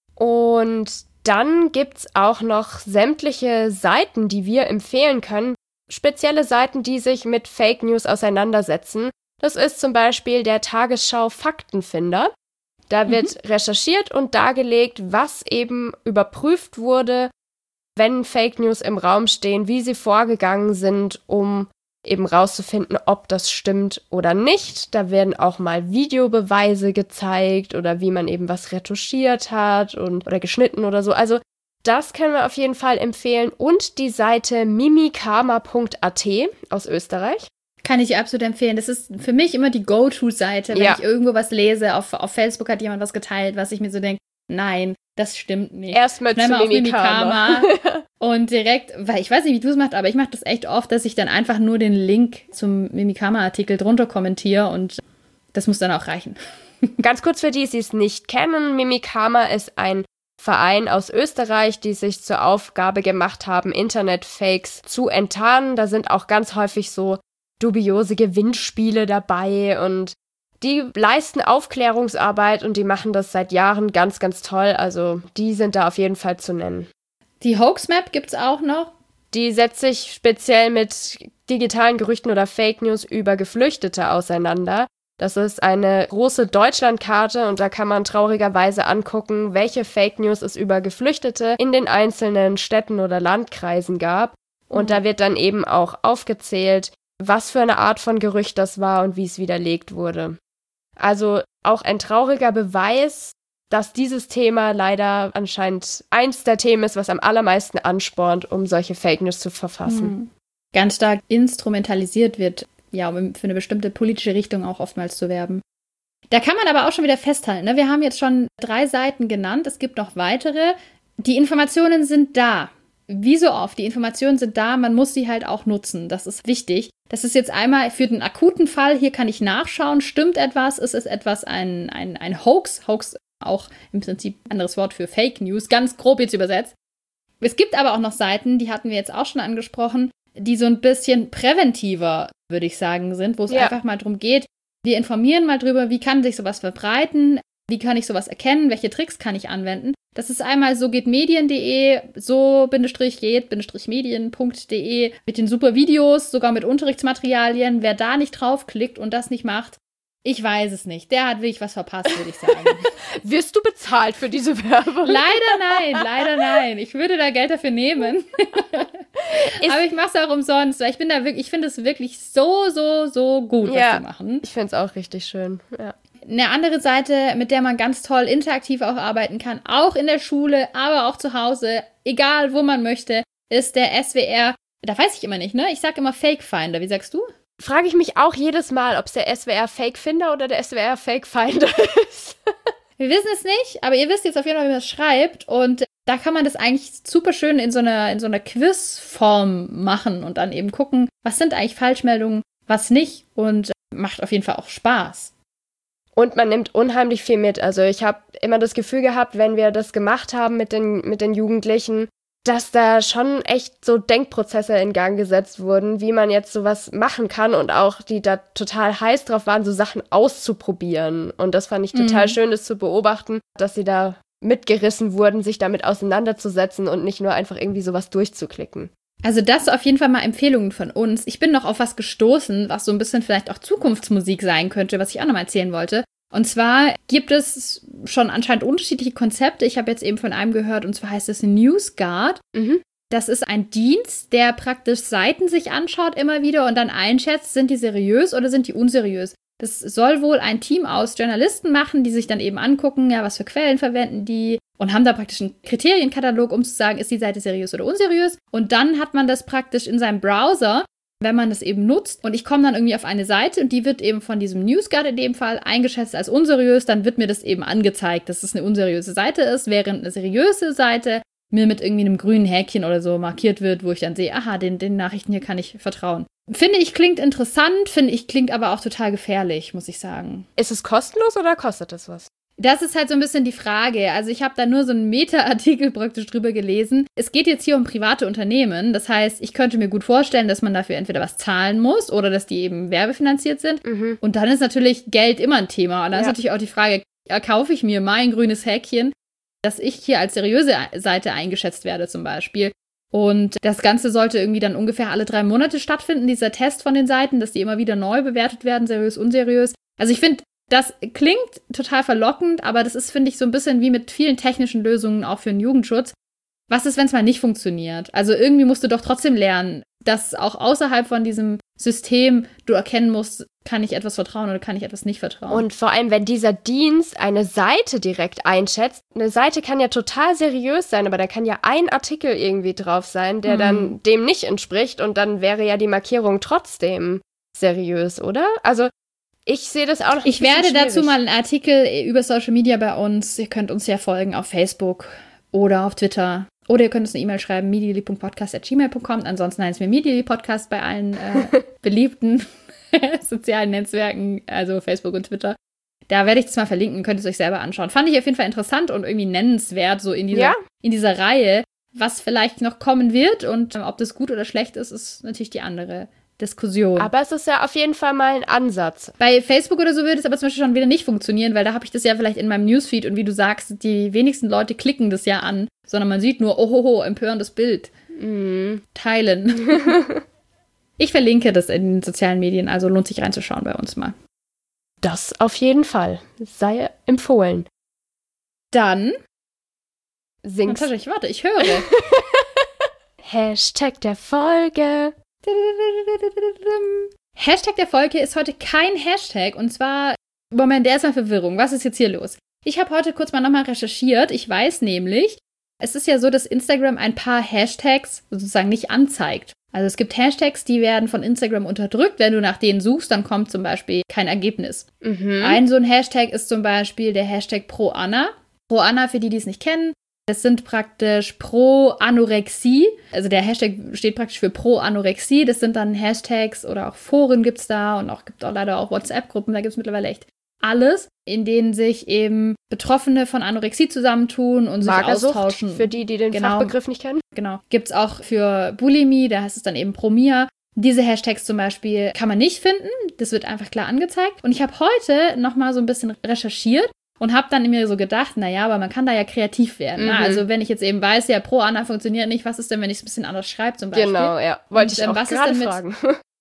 Und dann gibt's auch noch sämtliche Seiten, die wir empfehlen können. Spezielle Seiten, die sich mit Fake News auseinandersetzen. Das ist zum Beispiel der Tagesschau Faktenfinder. Da wird recherchiert und dargelegt, was eben überprüft wurde, wenn Fake News im Raum stehen, wie sie vorgegangen sind, um eben rauszufinden, ob das stimmt oder nicht. Da werden auch mal Videobeweise gezeigt oder wie man eben was retuschiert hat oder geschnitten oder so. Also das können wir auf jeden Fall empfehlen. Und die Seite mimikama.at aus Österreich. Kann ich absolut empfehlen. Das ist für mich immer die Go-To-Seite, wenn ich irgendwo was lese. Auf Facebook hat jemand was geteilt, was ich mir so denke, nein, das stimmt nicht. Erstmal zu Mimikama. Und direkt, weil ich weiß nicht, wie du es machst, aber ich mache das echt oft, dass ich dann einfach nur den Link zum Mimikama-Artikel drunter kommentiere und das muss dann auch reichen. Ganz kurz für die es nicht kennen, Mimikama ist ein Verein aus Österreich, die sich zur Aufgabe gemacht haben, Internet-Fakes zu enttarnen. Da sind auch ganz häufig so dubiose Gewinnspiele dabei und die leisten Aufklärungsarbeit und die machen das seit Jahren ganz, ganz toll. Also die sind da auf jeden Fall zu nennen. Die Hoaxmap gibt's auch noch. Die setzt sich speziell mit digitalen Gerüchten oder Fake News über Geflüchtete auseinander. Das ist eine große Deutschlandkarte und da kann man traurigerweise angucken, welche Fake News es über Geflüchtete in den einzelnen Städten oder Landkreisen gab. Und da wird dann eben auch aufgezählt, was für eine Art von Gerücht das war und wie es widerlegt wurde. Also auch ein trauriger Beweis, dass dieses Thema leider anscheinend eins der Themen ist, was am allermeisten anspornt, um solche Fake News zu verfassen. Ganz stark instrumentalisiert wird, ja, um für eine bestimmte politische Richtung auch oftmals zu werben. Da kann man aber auch schon wieder festhalten, ne? Wir haben jetzt schon 3 Seiten genannt, es gibt noch weitere. Die Informationen sind da. Wie so oft, die Informationen sind da, man muss sie halt auch nutzen. Das ist wichtig. Das ist jetzt einmal für den akuten Fall, hier kann ich nachschauen, stimmt etwas, ist es etwas ein Hoax? Hoax auch im Prinzip ein anderes Wort für Fake News, ganz grob jetzt übersetzt. Es gibt aber auch noch Seiten, die hatten wir jetzt auch schon angesprochen, die so ein bisschen präventiver, würde ich sagen, sind, wo es einfach mal darum geht, wir informieren mal drüber, wie kann sich sowas verbreiten, wie kann ich sowas erkennen, welche Tricks kann ich anwenden. Das ist einmal sogehtmedien.de, so-medien.de mit den super Videos, sogar mit Unterrichtsmaterialien. Wer da nicht draufklickt und das nicht macht, ich weiß es nicht. Der hat wirklich was verpasst, würde ich sagen. Wirst du bezahlt für diese Werbung? Leider nein. Ich würde da Geld dafür nehmen. Aber ich mache es auch umsonst, weil ich finde es wirklich so gut, was die machen. Ich finde es auch richtig schön, ja. Eine andere Seite, mit der man ganz toll interaktiv auch arbeiten kann, auch in der Schule, aber auch zu Hause, egal wo man möchte, ist der SWR, da weiß ich immer nicht, ne? Ich sag immer Fake Finder, wie sagst du? Frage ich mich auch jedes Mal, ob es der SWR Fake Finder oder der SWR Fake Finder ist. Wir wissen es nicht, aber ihr wisst jetzt auf jeden Fall, wie man es schreibt und da kann man das eigentlich super schön in so einer Quizform machen und dann eben gucken, was sind eigentlich Falschmeldungen, was nicht und macht auf jeden Fall auch Spaß. Und man nimmt unheimlich viel mit. Also ich habe immer das Gefühl gehabt, wenn wir das gemacht haben mit den Jugendlichen, dass da schon echt so Denkprozesse in Gang gesetzt wurden, wie man jetzt sowas machen kann und auch die da total heiß drauf waren, so Sachen auszuprobieren. Und das fand ich total schön, das zu beobachten, dass sie da mitgerissen wurden, sich damit auseinanderzusetzen und nicht nur einfach irgendwie sowas durchzuklicken. Also das auf jeden Fall mal Empfehlungen von uns. Ich bin noch auf was gestoßen, was so ein bisschen vielleicht auch Zukunftsmusik sein könnte, was ich auch noch mal erzählen wollte. Und zwar gibt es schon anscheinend unterschiedliche Konzepte. Ich habe jetzt eben von einem gehört, und zwar heißt es NewsGuard. Das ist ein Dienst, der praktisch Seiten sich anschaut immer wieder und dann einschätzt, sind die seriös oder sind die unseriös. Das soll wohl ein Team aus Journalisten machen, die sich dann eben angucken, ja, was für Quellen verwenden die und haben da praktisch einen Kriterienkatalog, um zu sagen, ist die Seite seriös oder unseriös. Und dann hat man das praktisch in seinem Browser, wenn man das eben nutzt. Und ich komme dann irgendwie auf eine Seite und die wird eben von diesem NewsGuard in dem Fall eingeschätzt als unseriös. Dann wird mir das eben angezeigt, dass es eine unseriöse Seite ist, während eine seriöse Seite mir mit irgendwie einem grünen Häkchen oder so markiert wird, wo ich dann sehe, aha, den Nachrichten hier kann ich vertrauen. Finde ich, klingt interessant, klingt aber auch total gefährlich, muss ich sagen. Ist es kostenlos oder kostet es was? Das ist halt so ein bisschen die Frage. Also ich habe da nur so einen Meta-Artikel praktisch drüber gelesen. Es geht jetzt hier um private Unternehmen. Das heißt, ich könnte mir gut vorstellen, dass man dafür entweder was zahlen muss oder dass die eben werbefinanziert sind. Und dann ist natürlich Geld immer ein Thema. Und dann ist natürlich auch die Frage, kaufe ich mir mein grünes Häkchen, dass ich hier als seriöse Seite eingeschätzt werde zum Beispiel. Und das Ganze sollte irgendwie dann ungefähr alle 3 Monate stattfinden, dieser Test von den Seiten, dass die immer wieder neu bewertet werden, seriös, unseriös. Also ich finde, das klingt total verlockend, aber das ist, finde ich, so ein bisschen wie mit vielen technischen Lösungen auch für den Jugendschutz. Was ist, wenn es mal nicht funktioniert? Also irgendwie musst du doch trotzdem lernen, dass auch außerhalb von diesem System du erkennen musst, kann ich etwas vertrauen oder kann ich etwas nicht vertrauen. Und vor allem, wenn dieser Dienst eine Seite direkt einschätzt, eine Seite kann ja total seriös sein, aber da kann ja ein Artikel irgendwie drauf sein, der dann dem nicht entspricht und dann wäre ja die Markierung trotzdem seriös, oder? Also ich sehe das auch noch Ich werde dazu mal einen Artikel über Social Media bei uns, ihr könnt uns ja folgen auf Facebook oder auf Twitter. Oder ihr könnt uns eine E-Mail schreiben, medially.podcast@gmail.com. Ansonsten heißt es mir Medially Podcast bei allen beliebten sozialen Netzwerken, also Facebook und Twitter. Da werde ich das mal verlinken, könnt ihr es euch selber anschauen. Fand ich auf jeden Fall interessant und irgendwie nennenswert, so in dieser Reihe. Was vielleicht noch kommen wird und ob das gut oder schlecht ist, ist natürlich die andere Diskussion. Aber es ist ja auf jeden Fall mal ein Ansatz. Bei Facebook oder so würde es aber zum Beispiel schon wieder nicht funktionieren, weil da habe ich das ja vielleicht in meinem Newsfeed und wie du sagst, die wenigsten Leute klicken das ja an, sondern man sieht nur, ohoho, empörendes Bild. Teilen. Ich verlinke das in den sozialen Medien, also lohnt sich reinzuschauen bei uns mal. Das auf jeden Fall. Sei empfohlen. Dann singst. Natascha, ich höre. Hashtag der Folge. Hashtag der Folge ist heute kein Hashtag und zwar, Moment, erstmal Verwirrung. Was ist jetzt hier los? Ich habe heute kurz mal nochmal recherchiert. Ich weiß nämlich, es ist ja so, dass Instagram ein paar Hashtags sozusagen nicht anzeigt. Also es gibt Hashtags, die werden von Instagram unterdrückt. Wenn du nach denen suchst, dann kommt zum Beispiel kein Ergebnis. Ein so ein Hashtag ist zum Beispiel der Hashtag ProAnna. ProAnna, für die es nicht kennen, das sind praktisch Pro-Anorexie. Also der Hashtag steht praktisch für Pro-Anorexie. Das sind dann Hashtags oder auch Foren gibt's da und gibt auch leider auch WhatsApp-Gruppen. Da gibt's mittlerweile echt alles, in denen sich eben Betroffene von Anorexie zusammentun und sich austauschen. Für die den Fachbegriff nicht kennen. Genau. Gibt's auch für Bulimie, da heißt es dann eben Promia. Diese Hashtags zum Beispiel kann man nicht finden. Das wird einfach klar angezeigt. Und ich habe heute nochmal so ein bisschen recherchiert und habe dann mir so gedacht, naja, aber man kann da ja kreativ werden. Ne? Also wenn ich jetzt eben weiß, ja, ProAnna funktioniert nicht, was ist denn, wenn ich es ein bisschen anders schreibe zum Beispiel? Genau, ja. Wollte ich auch gerade fragen.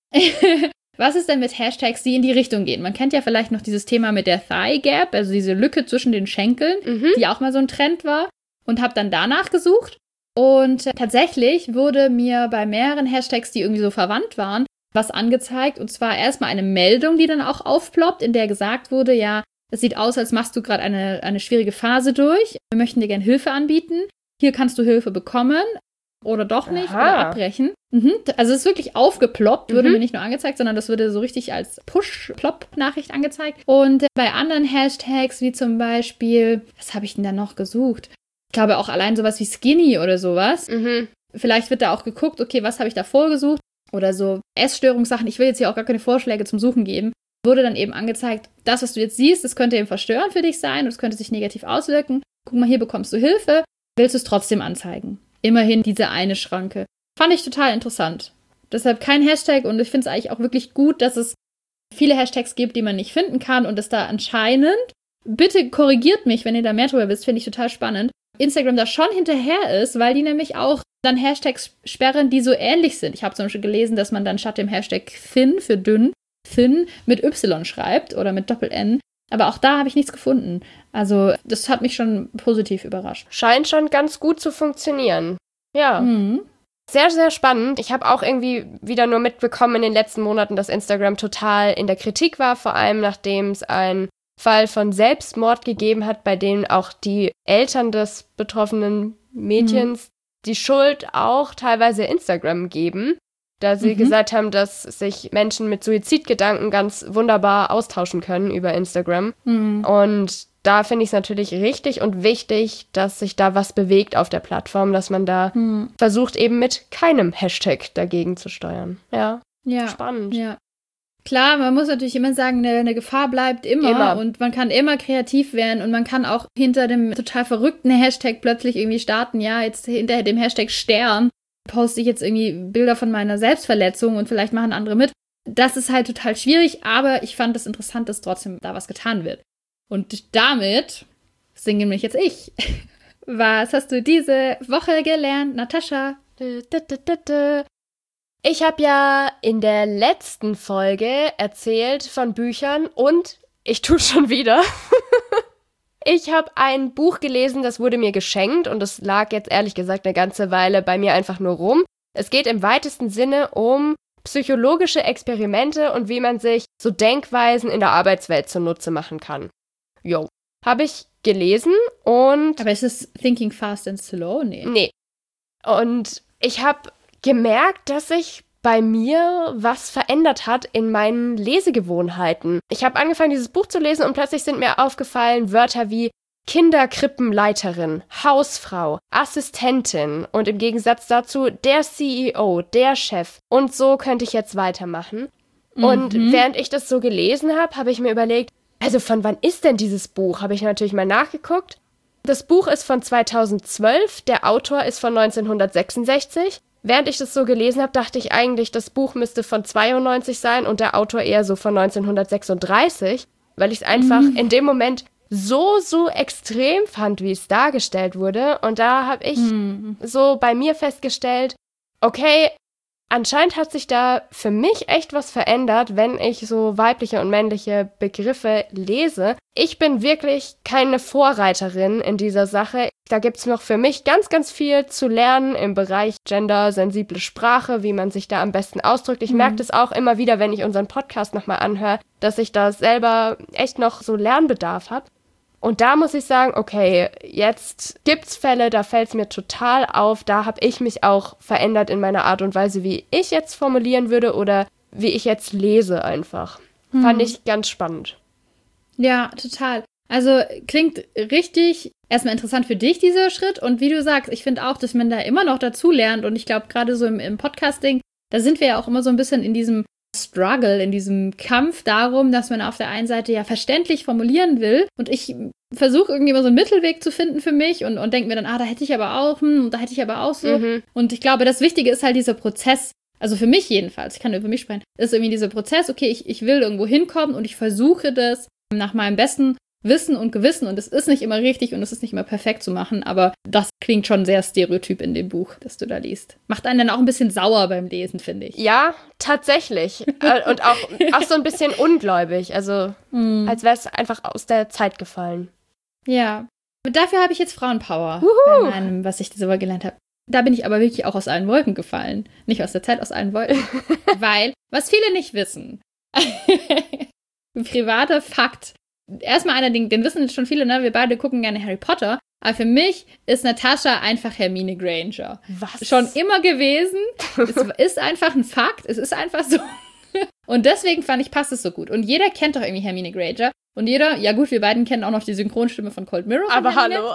Was ist denn mit Hashtags, die in die Richtung gehen? Man kennt ja vielleicht noch dieses Thema mit der Thigh Gap, also diese Lücke zwischen den Schenkeln, die auch mal so ein Trend war. Und habe dann danach gesucht. Und tatsächlich wurde mir bei mehreren Hashtags, die irgendwie so verwandt waren, was angezeigt. Und zwar erstmal eine Meldung, die dann auch aufploppt, in der gesagt wurde, ja, es sieht aus, als machst du gerade eine schwierige Phase durch. Wir möchten dir gerne Hilfe anbieten. Hier kannst du Hilfe bekommen. Oder doch nicht, oder abbrechen. Also es ist wirklich aufgeploppt, wurde mir nicht nur angezeigt, sondern das wurde so richtig als Push-Plop-Nachricht angezeigt. Und bei anderen Hashtags, wie zum Beispiel, was habe ich denn da noch gesucht? Ich glaube auch allein sowas wie Skinny oder sowas. Vielleicht wird da auch geguckt, okay, was habe ich da vorgesucht? Oder so Essstörungssachen. Ich will jetzt hier auch gar keine Vorschläge zum Suchen geben. Wurde dann eben angezeigt, das, was du jetzt siehst, das könnte eben verstörend für dich sein und es könnte sich negativ auswirken. Guck mal, hier bekommst du Hilfe. Willst du es trotzdem anzeigen? Immerhin diese eine Schranke. Fand ich total interessant. Deshalb kein Hashtag und ich finde es eigentlich auch wirklich gut, dass es viele Hashtags gibt, die man nicht finden kann und dass da anscheinend, bitte korrigiert mich, wenn ihr da mehr drüber wisst, finde ich total spannend, Instagram da schon hinterher ist, weil die nämlich auch dann Hashtags sperren, die so ähnlich sind. Ich habe zum Beispiel gelesen, dass man dann statt dem Hashtag Thin für dünn, Thin mit Y schreibt oder mit Doppel-N. Aber auch da habe ich nichts gefunden. Also das hat mich schon positiv überrascht. Scheint schon ganz gut zu funktionieren. Ja. Sehr, sehr spannend. Ich habe auch irgendwie wieder nur mitbekommen in den letzten Monaten, dass Instagram total in der Kritik war, vor allem nachdem es einen Fall von Selbstmord gegeben hat, bei dem auch die Eltern des betroffenen Mädchens die Schuld auch teilweise Instagram geben, da sie gesagt haben, dass sich Menschen mit Suizidgedanken ganz wunderbar austauschen können über Instagram. Und da finde ich es natürlich richtig und wichtig, dass sich da was bewegt auf der Plattform, dass man da versucht, eben mit keinem Hashtag dagegen zu steuern. Ja. Spannend. Ja. Klar, man muss natürlich immer sagen, eine Gefahr bleibt immer und man kann immer kreativ werden und man kann auch hinter dem total verrückten Hashtag plötzlich irgendwie starten, ja, jetzt hinter dem Hashtag Stern poste ich jetzt irgendwie Bilder von meiner Selbstverletzung und vielleicht machen andere mit. Das ist halt total schwierig, aber ich fand es interessant, dass trotzdem da was getan wird. Und damit singe nämlich jetzt ich. Was hast du diese Woche gelernt, Natascha? Ich habe ja in der letzten Folge erzählt von Büchern und ich tue schon wieder. Ich habe ein Buch gelesen, das wurde mir geschenkt und es lag jetzt ehrlich gesagt eine ganze Weile bei mir einfach nur rum. Es geht im weitesten Sinne um psychologische Experimente und wie man sich so Denkweisen in der Arbeitswelt zunutze machen kann. Jo, habe ich gelesen und... Aber ist es Thinking Fast and Slow? Nee. Und ich habe gemerkt, dass sich bei mir was verändert hat in meinen Lesegewohnheiten. Ich habe angefangen, dieses Buch zu lesen und plötzlich sind mir aufgefallen Wörter wie Kinderkrippenleiterin, Hausfrau, Assistentin und im Gegensatz dazu der CEO, der Chef. Und so könnte ich jetzt weitermachen. Und während ich das so gelesen habe, habe ich mir überlegt, also von wann ist denn dieses Buch? Habe ich natürlich mal nachgeguckt. Das Buch ist von 2012, der Autor ist von 1966 während ich das so gelesen habe, dachte ich eigentlich, das Buch müsste von 92 sein und der Autor eher so von 1936, weil ich es einfach in dem Moment so extrem fand, wie es dargestellt wurde. Und da habe ich so bei mir festgestellt, okay, anscheinend hat sich da für mich echt was verändert, wenn ich so weibliche und männliche Begriffe lese. Ich bin wirklich keine Vorreiterin in dieser Sache. Da gibt's noch für mich ganz viel zu lernen im Bereich gendersensible Sprache, wie man sich da am besten ausdrückt. Ich merke das auch immer wieder, wenn ich unseren Podcast nochmal anhöre, dass ich da selber echt noch so Lernbedarf habe. Und da muss ich sagen, okay, jetzt gibt's Fälle, da fällt's mir total auf, da habe ich mich auch verändert in meiner Art und Weise, wie ich jetzt formulieren würde oder wie ich jetzt lese einfach. Fand ich ganz spannend. Ja, total. Also klingt richtig erstmal interessant für dich, dieser Schritt. Und wie du sagst, ich finde auch, dass man da immer noch dazu lernt. Und ich glaube, gerade so im Podcasting, da sind wir ja auch immer so ein bisschen in diesem Struggle, in diesem Kampf darum, dass man auf der einen Seite ja verständlich formulieren will. Und ich versuche irgendwie immer so einen Mittelweg zu finden für mich und denke mir dann, da hätte ich aber auch, und da hätte ich aber auch so. Und ich glaube, das Wichtige ist halt dieser Prozess. Also für mich jedenfalls, ich kann nur für mich sprechen, ist irgendwie dieser Prozess, okay, ich will irgendwo hinkommen und ich versuche das nach meinem besten Wissen und Gewissen, und es ist nicht immer richtig und es ist nicht immer perfekt zu machen, aber das klingt schon sehr stereotyp in dem Buch, das du da liest. Macht einen dann auch ein bisschen sauer beim Lesen, finde ich. Ja, tatsächlich. Und auch so ein bisschen ungläubig, also als wäre es einfach aus der Zeit gefallen. Ja, und dafür habe ich jetzt Frauenpower bei meinem, was ich diese Woche gelernt habe. Da bin ich aber wirklich auch aus allen Wolken gefallen. Nicht aus der Zeit, aus allen Wolken. Weil, was viele nicht wissen, ein privater Fakt, erstmal einer, den wissen jetzt schon viele, ne? Wir beide gucken gerne Harry Potter, aber für mich ist Natascha einfach Hermine Granger. Was? Schon immer gewesen. Es ist einfach ein Fakt, es ist einfach so. Und deswegen fand ich, passt es so gut. Und jeder kennt doch irgendwie Hermine Granger. Und jeder, ja gut, wir beiden kennen auch noch die Synchronstimme von Cold Mirror. Aber hallo.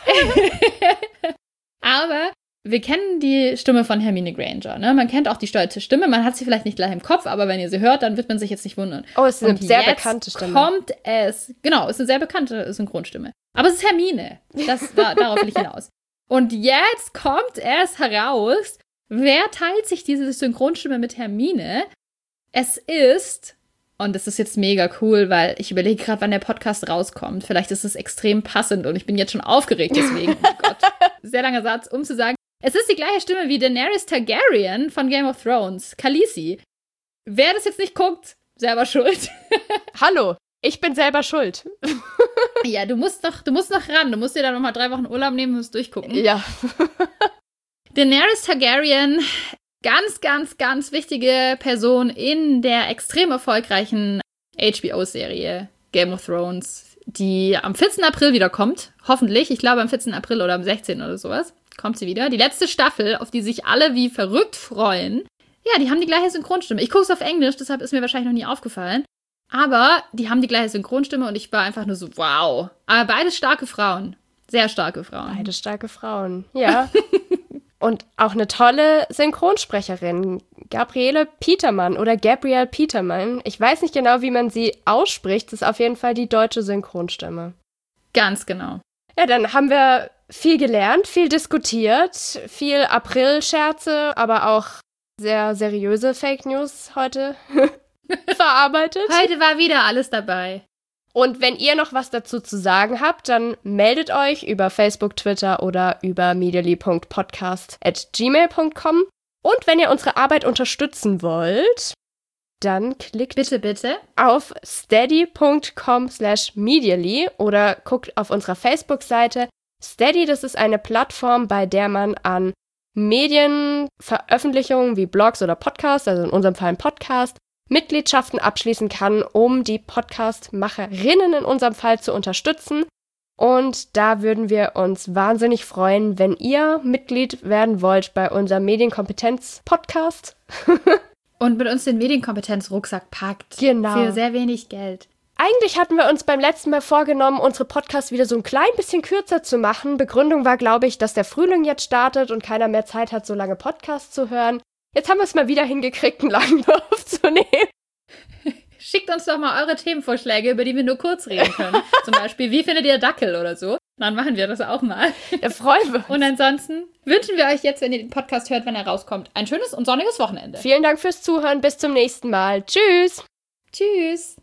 Aber wir kennen die Stimme von Hermine Granger, ne? Man kennt auch die stolze Stimme, man hat sie vielleicht nicht gleich im Kopf, aber wenn ihr sie hört, dann wird man sich jetzt nicht wundern. Oh, es ist eine sehr bekannte Stimme. Genau, es ist eine sehr bekannte Synchronstimme. Aber es ist Hermine, darauf will ich hinaus. Und jetzt kommt es heraus, wer teilt sich diese Synchronstimme mit Hermine? Es ist, und das ist jetzt mega cool, weil ich überlege gerade, wann der Podcast rauskommt. Vielleicht ist es extrem passend und ich bin jetzt schon aufgeregt deswegen. Oh Gott, sehr langer Satz, um zu sagen, es ist die gleiche Stimme wie Daenerys Targaryen von Game of Thrones, Khaleesi. Wer das jetzt nicht guckt, selber schuld. Hallo, ich bin selber schuld. Ja, du musst noch ran. Du musst dir da noch mal 3 Wochen Urlaub nehmen und es durchgucken. Ja. Daenerys Targaryen, ganz wichtige Person in der extrem erfolgreichen HBO-Serie Game of Thrones, die am 14. April wiederkommt. Hoffentlich. Ich glaube am 14. April oder am 16. oder sowas. Kommt sie wieder. Die letzte Staffel, auf die sich alle wie verrückt freuen. Ja, die haben die gleiche Synchronstimme. Ich gucke es auf Englisch, deshalb ist mir wahrscheinlich noch nie aufgefallen. Aber die haben die gleiche Synchronstimme und ich war einfach nur so, wow. Aber beides starke Frauen. Sehr starke Frauen. Beide starke Frauen, ja. Und auch eine tolle Synchronsprecherin. Gabriele Petermann oder Gabrielle Petermann. Ich weiß nicht genau, wie man sie ausspricht. Das ist auf jeden Fall die deutsche Synchronstimme. Ganz genau. Ja, dann haben wir viel gelernt, viel diskutiert, viel April-Scherze, aber auch sehr seriöse Fake News heute verarbeitet. Heute war wieder alles dabei. Und wenn ihr noch was dazu zu sagen habt, dann meldet euch über Facebook, Twitter oder über medially.podcast@gmail.com. Und wenn ihr unsere Arbeit unterstützen wollt, dann klickt bitte auf steady.com/medially oder guckt auf unserer Facebook-Seite. Steady, das ist eine Plattform, bei der man an Medienveröffentlichungen wie Blogs oder Podcasts, also in unserem Fall ein Podcast, Mitgliedschaften abschließen kann, um die Podcast-Macherinnen in unserem Fall zu unterstützen. Und da würden wir uns wahnsinnig freuen, wenn ihr Mitglied werden wollt bei unserem Medienkompetenz-Podcast. Und mit uns den Medienkompetenz-Rucksack packt. Genau. Für sehr wenig Geld. Eigentlich hatten wir uns beim letzten Mal vorgenommen, unsere Podcasts wieder so ein klein bisschen kürzer zu machen. Begründung war, glaube ich, dass der Frühling jetzt startet und keiner mehr Zeit hat, so lange Podcasts zu hören. Jetzt haben wir es mal wieder hingekriegt, einen langen aufzunehmen. Schickt uns doch mal eure Themenvorschläge, über die wir nur kurz reden können. Zum Beispiel, wie findet ihr Dackel oder so? Dann machen wir das auch mal. Da freuen wir uns. Und ansonsten wünschen wir euch jetzt, wenn ihr den Podcast hört, wenn er rauskommt, ein schönes und sonniges Wochenende. Vielen Dank fürs Zuhören. Bis zum nächsten Mal. Tschüss. Tschüss.